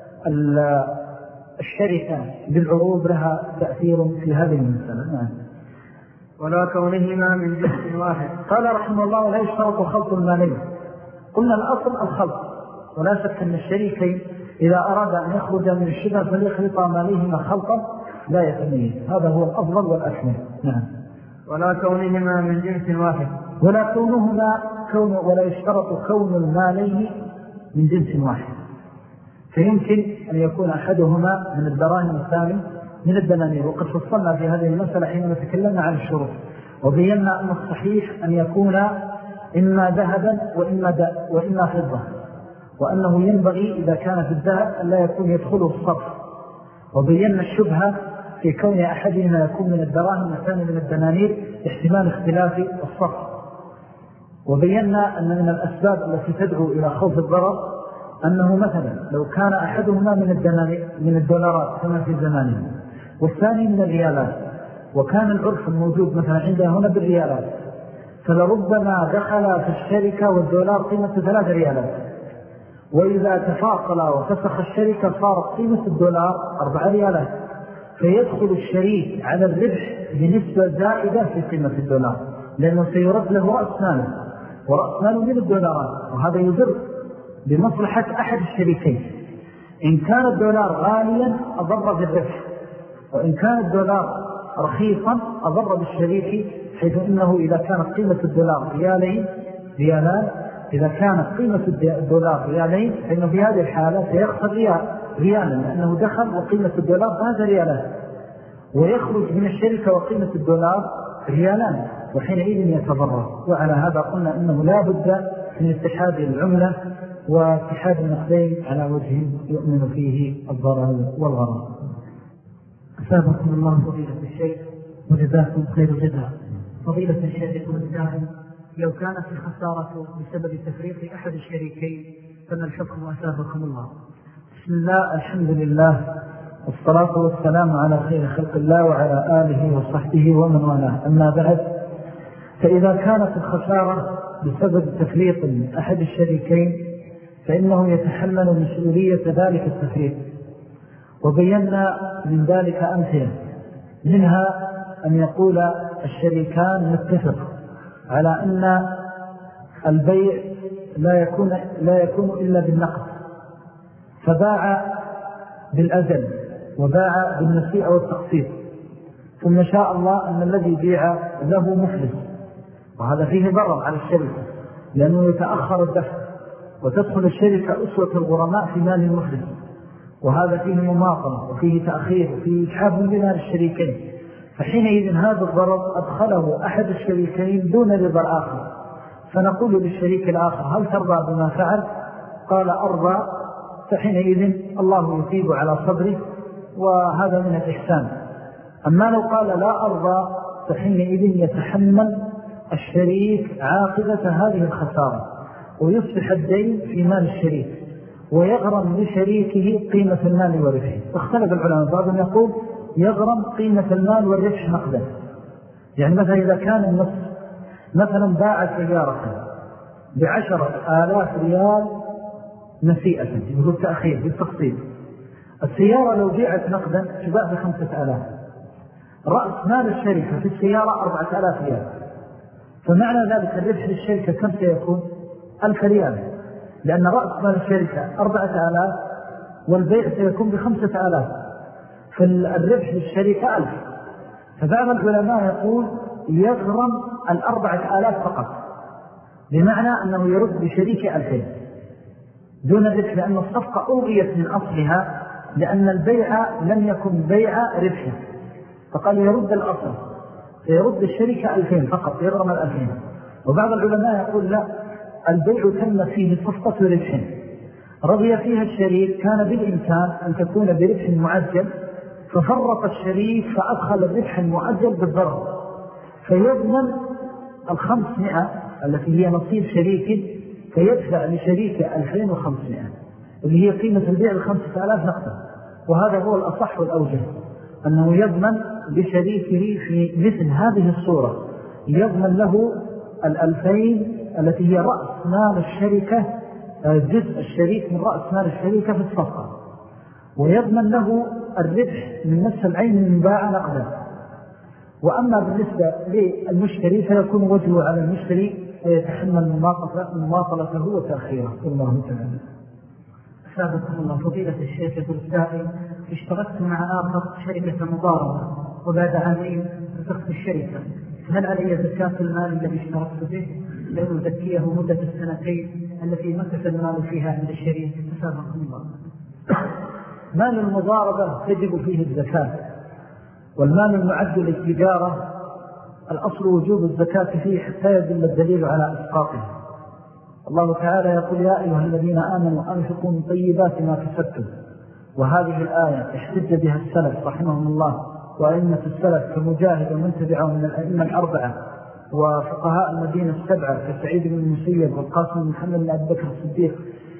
الشركة بالعروض لها تأثير في هذه المسألة. نعم. ولا كونهما من جنس واحد. قال رحمه الله: ولا يشترط خلط المالين. قلنا الأصل الخلط، ولا شك أن الشريكين إذا أراد أن يخرج من الشبه فليخلط ماليهما خلطا لا يتميز، هذا هو الأفضل والأكمل. نعم. ولا كونهما من جنس واحد. ولا كونهما كون ولا يشترط كون المالين من جنس واحد، فيمكن أن يكون أحدهما من الدراهم الثاني من الدنانير. وقد فصلنا في هذه المسألة حينما تكلمنا عن الشروط، وبينا أن الصحيح أن يكون إما ذهبا وإما, وإما فضة، وأنه ينبغي إذا كان في الذهب أن لا يكون يدخله الصرف. وبينا الشبهة في كون أحدهما يكون من الدراهم والثاني من الدنانير احتمال اختلاف الصرف. وبينا أن من الأسباب التي تدعو إلى خوف الضرر أنه مثلا لو كان أحدهما من الدنانير من الدولارات كما في زمانه والثاني من الريالات، وكان العرف الموجود مثلا عندنا هنا بالريالات، فلربما دخل في الشركة والدولار قيمة ثلاث ريالات، وإذا تفاصل وفسخ الشركة صارت قيمة الدولار أربع ريالات، فيدخل الشريك على الربح بنسبة زائدة في قيمة الدولار، لأنه سيرد له رأس ماله. ورأس ماله من الدولارات، وهذا يضر بمصلحة أحد الشريكين. إن كان الدولار غاليا أضر بالربح، وإن كان الدولار رخيصا أضر بالشريك، حيث إنه إذا كانت قيمة الدولار ريالين ريالان إذا كانت قيمة الدولار ريالين فإنه في هذه الحالة سيخسر ريال ريالا، لأنه دخل وقيمة الدولار هذا ريالان، ويخرج من الشركة وقيمة الدولار ريالان، وحينئذ يتضرر. وعلى هذا قلنا إنه لا بد من اتحاد العملة واتحاد النقدين على وجه يؤمن فيه الضرر والغرر. أسابقكم الله فضيلة الشيخ وجزاكم خير الجزاء. فضيلة الشيخ والداعي، لو كانت الخسارة بسبب تفريط أحد الشريكين فما الحكم أسابقكم الله؟ بسم الله، الحمد لله، والصلاة والسلام على خير خلق الله وعلى آله وصحبه ومن والاه. أما بعد، فإذا كانت الخسارة بسبب تفريط أحد الشريكين فإنه يتحمل مسؤولية ذلك التفريط، وبينا من ذلك أمثلة، منها أن يقول الشريكان نتفق على أن البيع لا يكون, لا يكون إلا بالنقد، فباع بالأجل وباع بالنسيء والتقسيط، ثم شاء الله أن الذي بيع له مفلس، وهذا فيه ضرر على الشركة لأنه يتأخر الدفع، وتدخل الشركة أسوة الغرماء في مال المفلس، وهذا فيه مماطلة وفيه تأخير وفيه إتحاب بمال الشريكين. فحينئذ هذا الضرر أدخله أحد الشريكين دون رضا الآخر، فنقول للشريك الآخر هل ترضى بما فعل؟ قال أرضى، فحينئذ الله يثيب على صدره، وهذا من الإحسان. أما لو قال لا أرضى فحينئذ يتحمل الشريك عاقبة هذه الخسارة، ويصبح الدين في مال الشريك، ويغرم لشريكه قيمة المال وربحه. اختلف العلماء، بعضهم يقول يغرم قيمة المال والربح نقدا، يعني مثلا إذا كان النص مثلا باع سيارة بعشرة آلاف ريال نسيئة يقول تأخير بالتقسيط، السيارة لو بيعت نقدا تباع بخمسة آلاف، رأس مال الشركة في السيارة أربعة آلاف ريال، فمعنى ذلك الربح للشركة كم سيكون؟ ألف ريال، لأن رأس مال الشركة أربعة آلاف والبيع سيكون بخمسة آلاف، فالربح للشركة ألف. فبعض العلماء يقول يغرم الأربعة آلاف فقط، بمعنى أنه يرد بشريك ألفين دون الربح، لأن الصفقة ألغيت من أصلها، لأن البيع لم يكن بيع ربح، فقال يرد الأصل، فيرد الشركة ألفين فقط، يغرم الألفين. وبعض العلماء يقول لا، البيع تم فيه صفقة ربح رضي فيها الشريك، كان بالإمكان أن تكون بربح معجل، ففرط الشريك فأدخل الربح المعجل بالضرر، فيضمن الخمسمائة التي هي نصيب شريك، فيدفع لشريك ألفين وخمسمائة اللي هي قيمة البيع الخمسة آلاف نقدا. وهذا هو الأصح والأوجه، أنه يضمن لشريكه في مثل هذه الصورة، يضمن له الألفين التي هي رأس مال الشركة، جزء الشريك من رأس مال الشركة في الصفقة، ويضمن له الربح من نفس العين من باع نقدا. وأما بالنسبة للمشتري فيكون وجهه على المشتري فيتحمل مماطلته وتأخيره. الله تعالى. أسابقكم الله فضيلة الشيخ الداعي، اشتركت مع آخر شركة مضاربة، وبعد عامين فسخت الشركة، هل علي زكاة المال الذي اشتركت به لأنه زكيه مدة السنتين التي مكث المال فيها عند الشريك؟ أسابقكم الله. مال المضاربة تجب فيه الزكاة، والمال المعد للتجارة الأصل وجوب الزكاة فيه حتى يدل الدليل على إسقاطه. الله تعالى يقول يا أيها الذين آمنوا أنفقوا من طيبات ما كسبتم، وهذه الآية احتج بها السلف رحمهم الله، وأئمة السلف كمجاهد ومن تبعهم من الأئمة الأربعة وفقهاء المدينة السبعة كسعيد بن المسيب والقاسم بن محمد بن أبي بكر الصديق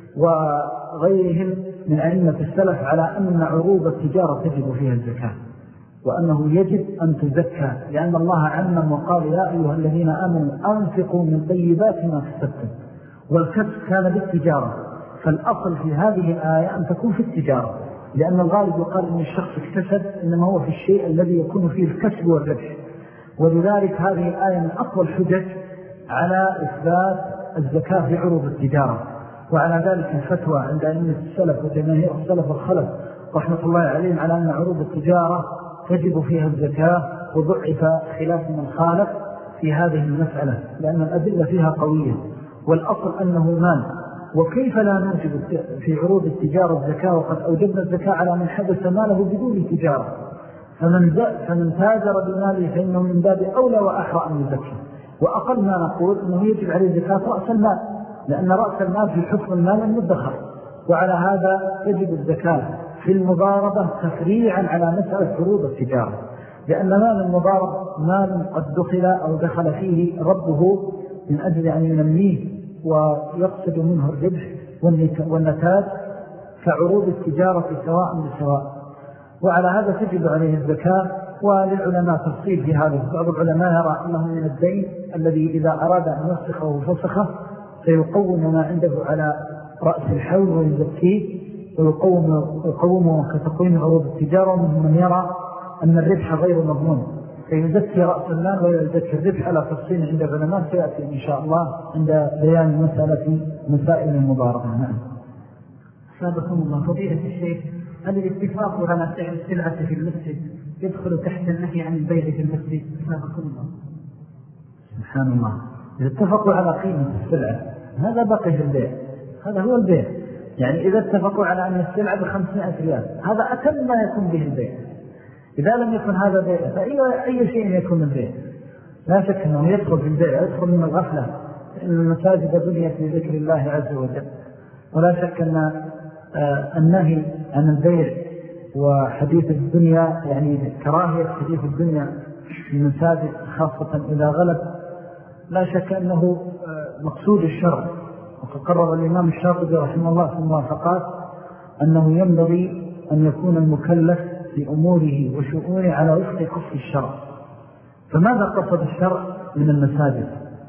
وغيرهم من أئمة السلف على أن عروض التجارة تجب فيها الزكاة، وأنه يجب أن تزكى، لأن الله عمم وقال يا أيها الذين آمنوا أنفقوا من طيبات ما كسبتم، والكسب كان بالتجارة، فالأصل في هذه الآية أن تكون في التجارة، لأن الغالب يقال أن الشخص اكتسب إنما هو في الشيء الذي يكون فيه الكسب والربح. ولذلك هذه الآية من أقوى الحجج على إثبات الزكاة في عروض التجارة. وعلى ذلك الفتوى عند أئمة السلف وجماهير السلف والخلف رحمة الله عليهم على أن عروض التجارة تجب فيها الزكاة، وضعف خلاف من خالف في هذه المسألة لأن الأدلة فيها قوية، والأصل أنه مال. وكيف لا نوجب في عروض التجارة الزكاة وقد أوجبنا الزكاة على من حدث ماله بدون تجارة؟ فمن, فمن تاجر بماله فإنه من باب أولى وأحرى أن يزكي. وأقل ما نقول أنه يجب عليه زكاة رأس المال، لأن رأس المال في حكم المال المدخر، وعلى هذا يجب الزكاة في المضاربة تفريعا على مسألة عروض التجارة، لأن مال المضارب مال قد دخل أو دخل فيه ربه من أجل أن ينميه ويقصد منه الربح والنتاج، فعروض التجارة سواء بسواء. وعلى هذا تجب عليه الزكاة. وللعلماء تفصيل في هذا، بعض العلماء يرى أنه من الدين الذي إذا أراد أن يفسخه فسخه فيقوم ما عنده على رأس الحول ويزكيه ويقوم يقومه كتقويم عروض التجارة. ومن من يرى أن الربح غير مضمون فيزكي رأس المال ويزكي الربح على تفصيل عند العلماء سيأتي إن شاء الله عند بيان مسألة مسائل المضاربة. نعم. سابقكم الله. فضيلة الشيخ، هل الاتفاق على سعر السلعة في المسجد يدخل تحت النهي عن البيع في المسجد؟ سابقكم الله. سبحان الله. إذا اتفقوا على قيمة السلعة هذا بقي في البيع، هذا هو البيع. يعني إذا اتفقوا على أن السلعة بخمسمائة ريال هذا أتم ما يكون به البيع. إذا لم يكن هذا بيع فأي أي شيء يكون البيع. لا شك أنه يدخل في البيع، يدخل من الغفلة، إن المساجد بنيت لذكر الله عز وجل. ولا شك أن النهي عن البيع وحديث الدنيا يعني كراهية حديث الدنيا في المساجد خاصة إذا غلب لا شك أنه مقصود الشرع. وقد قرر الإمام الشاطبي رحمه الله في الموافقات أنه ينبغي أن يكون المكلف في أموره وشؤونه على وفق قصد الشرع. فماذا قصد الشرع من المساجد؟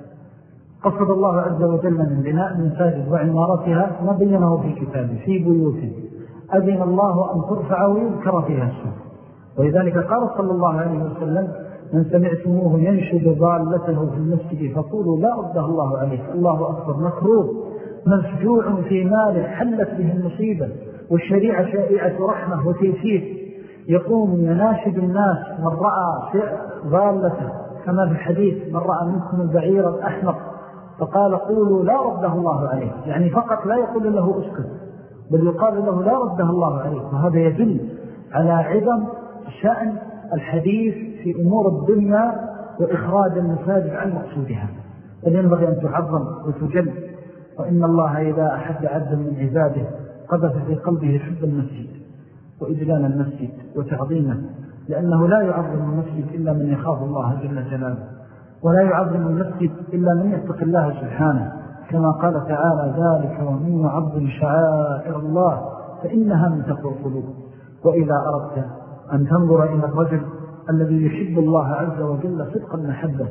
قصد الله عز وجل من بناء المساجد وعمارتها ما بينه في كتابه في بيوت أذن الله أن ترفع ويذكر فيها اسمه. ولذلك قال صلى الله عليه وسلم: من سمعتموه ينشد ضالته في المسجد فقولوا لا رده الله عليه. الله أكبر. مكروه مسجوع في ماله حلت به المصيبة، والشريعة شائعة رحمة وتيسير. يقوم يناشد الناس من رأى ضالته كما في الحديث: من رأى منكم البعير الأحمر فقال قولوا لا رده الله عليه. يعني فقط لا يقول له اسكت، بل يقال له لا رده الله عليه. وهذا يدل على عظم شأن الحديث في أمور الدنيا وإخراج المساجد عن مقصودها، بل ينبغي أن تعظم وتجل. وإن الله إذا أحب عبدا من عباده قذف في قلبه حب المسجد وإجلال المسجد وتعظيمه، لأنه لا يعظم المسجد إلا من يخاف الله جل جلاله، ولا يعظم المسجد إلا من يتق الله سبحانه، كما قال تعالى: ذلك ومن يعظم شعائر الله فإنها من تقوى القلوب. وإذا أردت أن تنظر إلى الرجل الذي يحب الله عز وجل صدق المحبة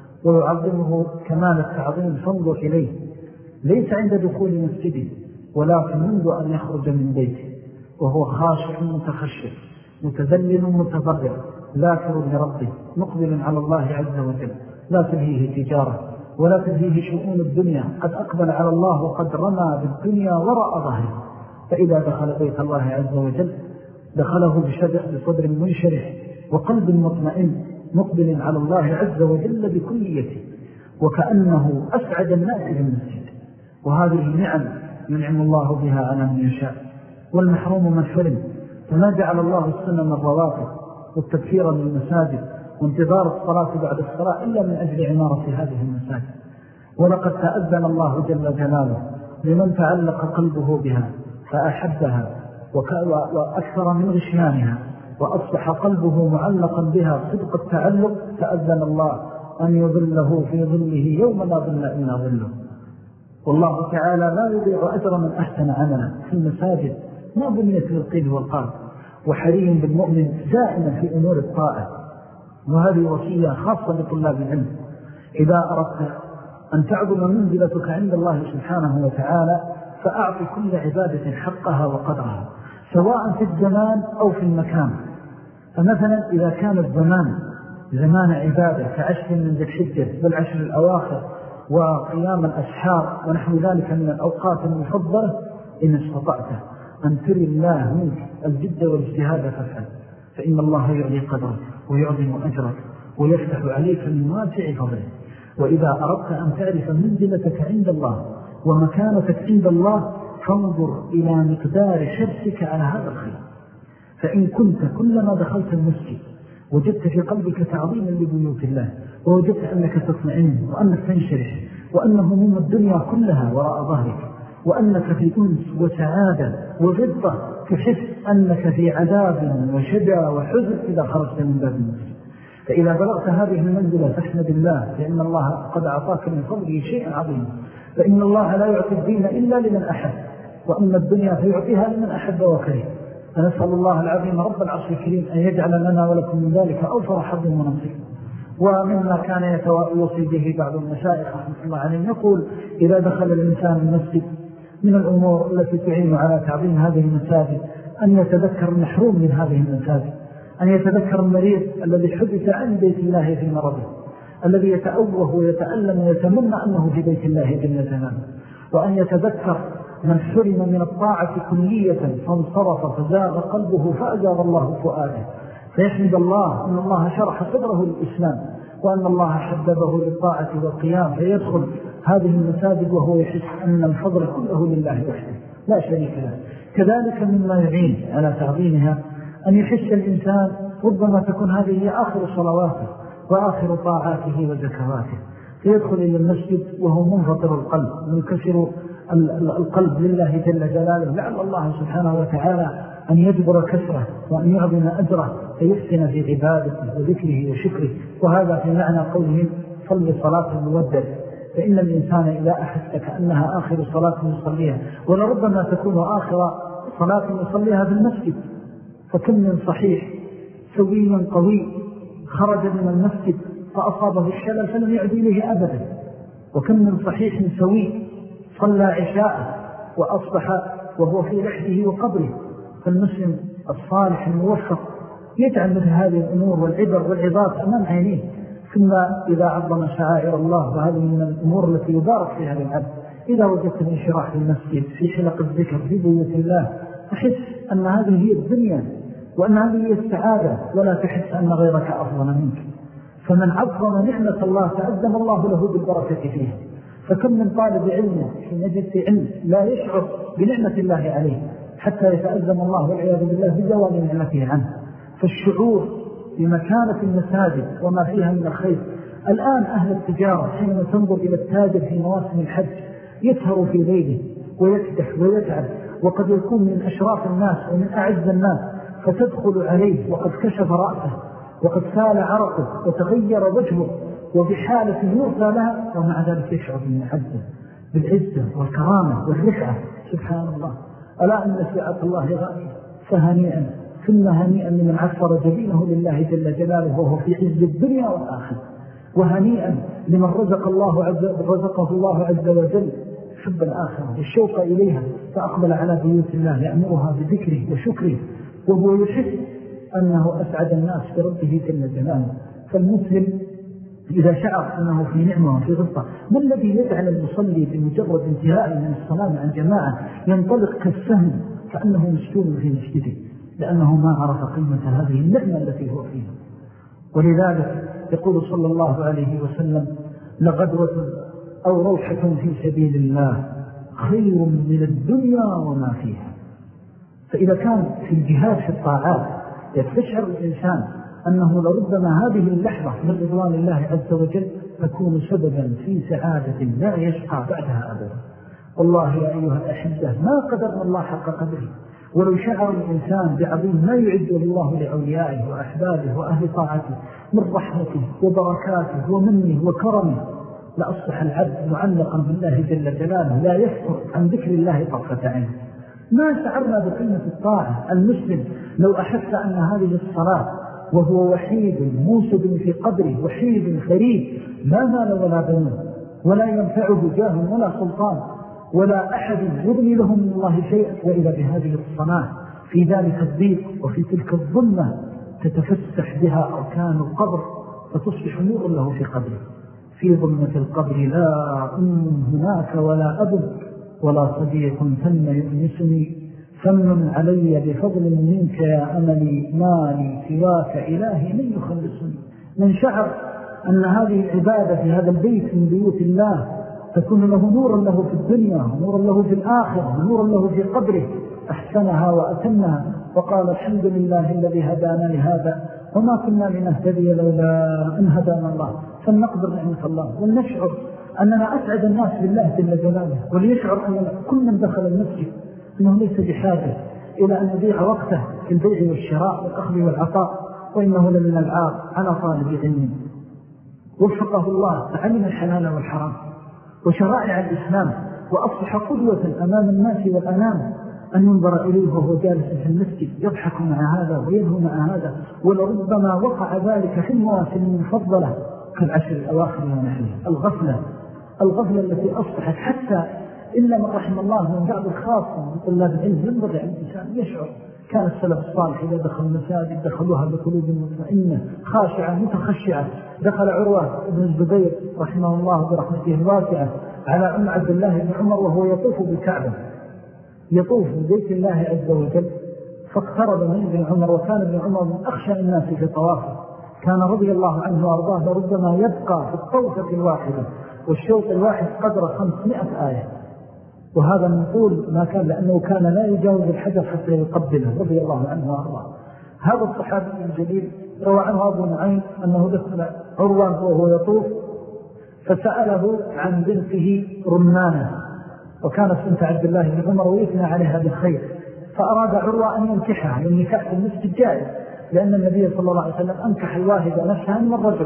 ويعظمه كمال التعظيم فانظر إليه، ليس عند دخول مسجده ولكن منذ أن يخرج من بيته وهو خاشع متخشع متذلل متضرع ذاكر لربه مقبل على الله عز وجل، لا تلهيه تجارة ولا تلهيه شؤون الدنيا، قد أقبل على الله وقد رمى بالدنيا وراء ظهره. فإذا دخل بيت الله عز وجل دخله بصدر منشرح وقلب مطمئن مقبل على الله عز وجل بكليته، وكأنه أسعد الناس بالمسجد. وهذه نعم ينعم الله بها على من يشاء، والمحروم من حرم. فما جعل الله السنن الرواتب والتكفير للمساجد وانتظار الصلاة بعد الصلاة إلا من أجل عمارة هذه المساجد. ولقد تأذن الله جل جلاله لمن تعلق قلبه بها فأحبها وأكثر من غشيانها وأصبح قلبه معلقا بها صدق التعلق، تأذن الله أن يظله في ظله يوم لا ظل إلا ظله. والله تعالى لا يضيع أجر من أحسن عملا. في المساجد ما بنيت للقيل والقال، وحري بالمؤمن دائما في أمور الطاعة. وهذه وصية خاصة بطلاب العلم: إذا أردت أن تعظم منزلتك عند الله سبحانه وتعالى فأعط كل عبادة حقها وقدرها، سواء في الزمان أو في المكان. فمثلا إذا كان الزمان زمان عبادة كعشر من ذي الحجة والعشر الأواخر وقيام الأسحار ونحو ذلك من الأوقات المفضلة، إن استطعت أن تري الله منك الجد والاجتهاد فافعل، فإن الله يعلي قدرك ويعظم أجرك ويفتح عليك من واسع فضله. وإذا أردت أن تعرف منزلتك عند الله ومكانتك عند الله فانظر إلى مقدار حرصك على هذا الخير. فإن كنت كلما دخلت المسجد وجدت في قلبك تعظيما لبيوت الله، ووجدت أنك تطمئن وأنك تنشرح وأن هموم الدنيا كلها وراء ظهرك، وأنك في أنس وسعادة وغضة، تحس أنك في عذاب وشدى وحزن إذا خرجت من باب المسجد. فإذا بلغت هذه المنزلة فاحمد الله، لأن الله قد أعطاك من فضله شيئا عظيما. فإن الله لا يعطي الدين إلا لمن أحب، وأما الدنيا فيعطيها لمن أحب وكره. فنسأل الله العظيم رب العرش الكريم أن يجعل لنا ولكم من ذلك أوفر حظ ونصيب. ومما كان يوصي به بعض المشايخ رحمه الله عليه يقول: إذا دخل الإنسان المسجد من الأمور التي تعين على تعظيم هذه المساجد أن يتذكر المحروم من هذه المساجد، أن يتذكر المريض الذي حدث عن بيت الله في مرضه، الذي يتأوه ويتألم ويتمنى أنه في بيت الله جل جلاله، وأن يتذكر من حرم من الطاعة كلية فانصرف فزاغ قلبه فأزاغ الله فؤاده، فيحمد الله أن الله شرح صدره للإسلام، وأن الله حببه للطاعة والقيام، فيدخل هذه المساجد وهو يحس أن الفضل كله لله وحده لا شريك له. كذلك مما يعين على تعظيمها أن يحس الإنسان ربما تكون هذه هي آخر صلواته وآخر طاعاته وزكواته، فيدخل إلى المسجد وهو منفطر القلب منكسر القلب لله جل جلاله، لعل الله سبحانه وتعالى أن يجبر كسره وأن يعظم أجره فيحسن في عبادته وذكره وشكره. وهذا في معنى قولهم صل صلاة المودد، فإن الإنسان إذا أحس كأنها آخر صلاة يصليها، ولربما تكون آخر صلاة يصليها في المسجد. فكم من صحيح سوي قوي خرج من المسجد فأصابه الشلل فلم يعد إليه أبدا، وكم من صحيح سوي صلى عشاء وأصبح وهو في لحده وقبره. فالمسلم الصالح الموفق يجعل مثل هذه الأمور والعبر والعظات أمام عينيه، ثم إذا عظم شعائر الله، وهذه من الأمور التي يبارك فيها للعبد، إذا وجدت الانشراح في المسجد في حلق الذكر في بيوت الله تحس أن هذه هي الدنيا وأن هذه هي السعادة، ولا تحس أن غيرك أفضل منك. فمن عظم نعمة الله تقدم الله له بالبركة فيها. فكم من طالب علم في مجلس علم لا يشعر بنعمة الله عليه حتى يتأذن الله والعياذ بالله بزوال نعمته عنه. فالشعور بمكانة المساجد وما فيها من الخير. الآن أهل التجارة حينما تنظر إلى التاجر في مواسم الحج يسهر في ليله ويكدح ويتعب، وقد يكون من أشراف الناس ومن أعز الناس، فتدخل عليه وقد كشف رأسه وقد سال عرقه وتغير وجهه وبحالة يرضى لها، ومع ذلك يشعر بالعزة بالعزة والكرامة والرفعة. سبحان الله، ألا أن سعة الله غالية، فهنيئا ثم هنيئا لمن عفر جبينه لله جل جلاله وهو في عز الدنيا والآخرة، وهنيئا لمن رزق الله عز رزقه الله عز وجل حب الآخرة والشوق إليها، فأقبل على بيوت الله يأمرها بذكره وشكره، وهو يحس أنه أسعد الناس بربه جل جلاله. فالمسلم إذا شعر أنه في نعمة وفي غفة، ما الذي يجعل المصلي بمجرد انتهاء من الصلاة عن جماعة ينطلق كالسهم كأنه مسجون في مسجده؟ لأنه ما عرف قيمة هذه النعمة التي هو فيها. ولذلك يقول صلى الله عليه وسلم: لغدوة أو روحة في سبيل الله خير من الدنيا وما فيها. فإذا كان في الجهاد في الطاعات يستشعر الإنسان أنه لربما هذه اللحظة من رضوان الله عز وجل تكون سببا في سعادة لا يشقى بعدها أبدا. والله يا أيها الأحبة ما قدرنا الله حق قدره، ولو شعر الإنسان بعظيم ما يعده الله لأوليائه وأحبابه وأهل طاعته من رحمته وبركاته ومنه وكرمه، لأصبح العبد معلقا بالله جل جلاله لا يفتر عن ذكر الله طرفة عين. ما شعرنا بقيمة الطاعة. المسلم لو أحس أن هذه الصلاة وهو وحيد موسد في قبره وحيد فريد لا مال ولا بنون ولا ينفعه جاه ولا سلطان ولا أحد يغني له من الله شيئا، وإذا بهذه الصلاة في ذلك الضيق وفي تلك الظلمة تتفسح بها أركان القبر فتصبح نور له في قبره. في ظلمة القبر لا أم هناك ولا أب ولا صديق ثم يؤنسني فمن علي بفضل منك يا أملي ما لي سواك إلهي من يخلصني. من شعر أن هذه العبادة في هذا البيت من بيوت الله تكون له نورا له في الدنيا ونورا له في الآخرة ونورا له في قبره أحسنها وأتمها وقال الحمد لله الذي هدانا لهذا وما كنا لنهتدي لولا أن هدانا الله. فلنقدر نعمة الله ولنشعر أننا أسعد الناس بالله جل جلاله وليشعر أن كل من دخل المسجد أنه ليس بحاجة إلى أن يضيع وقته في البيع والشراء والأخذ والعطاء وإنه لمن العار على طالب علم وفقه الله فعلم الحلال والحرام وشرائع الإسلام وأصبح قدوة أمام الناس والأنام أن ينظر إليه وهو جالس في المسجد يضحك مع هذا ويلهو مع هذا ولربما وقع ذلك في المواسم المفضلة كالعشر الأواخر ونحوها. الغفلة الغفلة التي أصبحت حتى إلا من رحم الله من بعض الخاصة من طلاب العلم ينظر الإنسان يشعر. كان السلف الصالح إذا دخلوا المساجد دخلوها بقلوب مطمئنة خاشعة متخشعة. دخل عروة بن الزبير رحمه الله برحمته الواسعة على أم عبد الله بن عمر وهو يطوف بالكعبة يطوف ببيت الله عز وجل فاقترب من ابن عمر وكان ابن عمر من أخشى الناس في طوافه. كان رضي الله عنه وأرضاه ربما يبقى في الطوفة الواحدة والشوط الواحد قدر خمسمائة آية وهذا من طول ما كان لأنه كان لا يجاوز الحجر حتى يقبله رضي الله عنه وأرضاه. هذا الصحابي الجليل روى عنه أبو نعيم أنه دخل عروان وهو يطوف فسأله عن بنته رمانة وكانت بنت عبد الله بن عمر ويثنى عليها بالخير فأراد عروة أن ينكحها للنكاح في المسجد جائز لأن النبي صلى الله عليه وسلم أنكح الواحدة نفسها من الرجل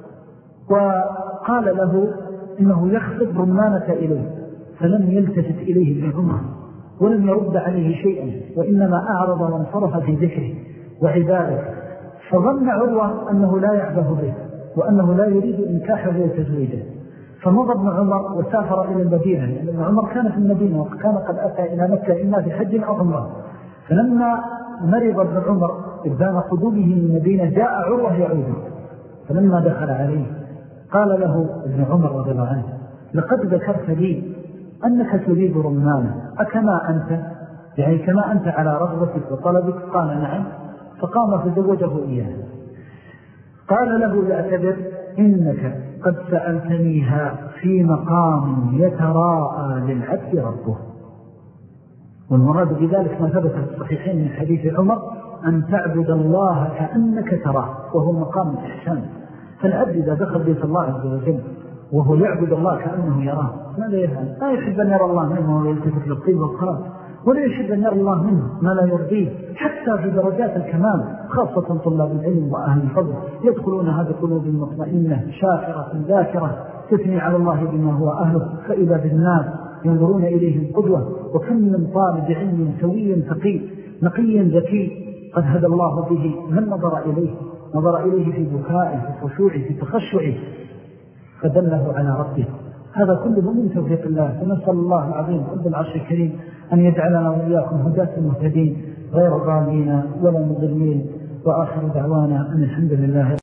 وقال له إنه يخطب رمانة إليه فلم يلتفت إليه ابن عمر ولم يرد عليه شيئا وإنما أعرض وانصرف في ذكره وعباده فظن عروة أنه لا يعبه به وأنه لا يريد إنكاحه وتزويجه فمضى ابن عمر وسافر إلى المدينة لأن ابن عمر كان في المدينة وكان قد أتى إلى مكة إما في حج أو عمره. فلما مرض ابن عمر إبان قدومه من المدينة جاء عروة يعوده فلما دخل عليه قال له ابن عمر رضي الله عنه لقد ذكرت لي أنك تريد رمانة أكما أنت يعني كما أنت على رغبتك وطلبك قال نعم فقام فزوجه إياه. قال له يعتبر إنك قد سألتنيها في مقام يتراءى للعبد ربه والمراد بذلك ما ثبت في الصحيحين من حديث عمر أن تعبد الله كأنك تراه وهو مقام الإحسان. فالعبد إذا دخل بيت الله عز وجل وهو يعبد الله كأنه يراه ماذا يفعل؟ لا يحب أن يرى الله منه ويلتفت للطيب والقرار ولا يحب أن يرى الله منه ما لا يرضيه. حتى في درجات الكمال خاصة طلاب العلم وأهل الفضل يدخلونها بقلوب مطمئنة شاكرة ذاكرة تثني على الله بما هو أهله فإذا بالناس ينظرون إليه القدوة. وكم من طالب علم سوي ثقيل نقي ذكي قد هدى الله به من نظر إليه نظر إليه في بكائه في خشوعه في تخشعه فدله على ربه. هذا كله من توفيق الله. فنسأل الله العظيم رب العرش الكريم أن يجعلنا وإياكم هداة المهتدين غير ضالين ولا مضلين. وآخر دعوانا أن الحمد لله.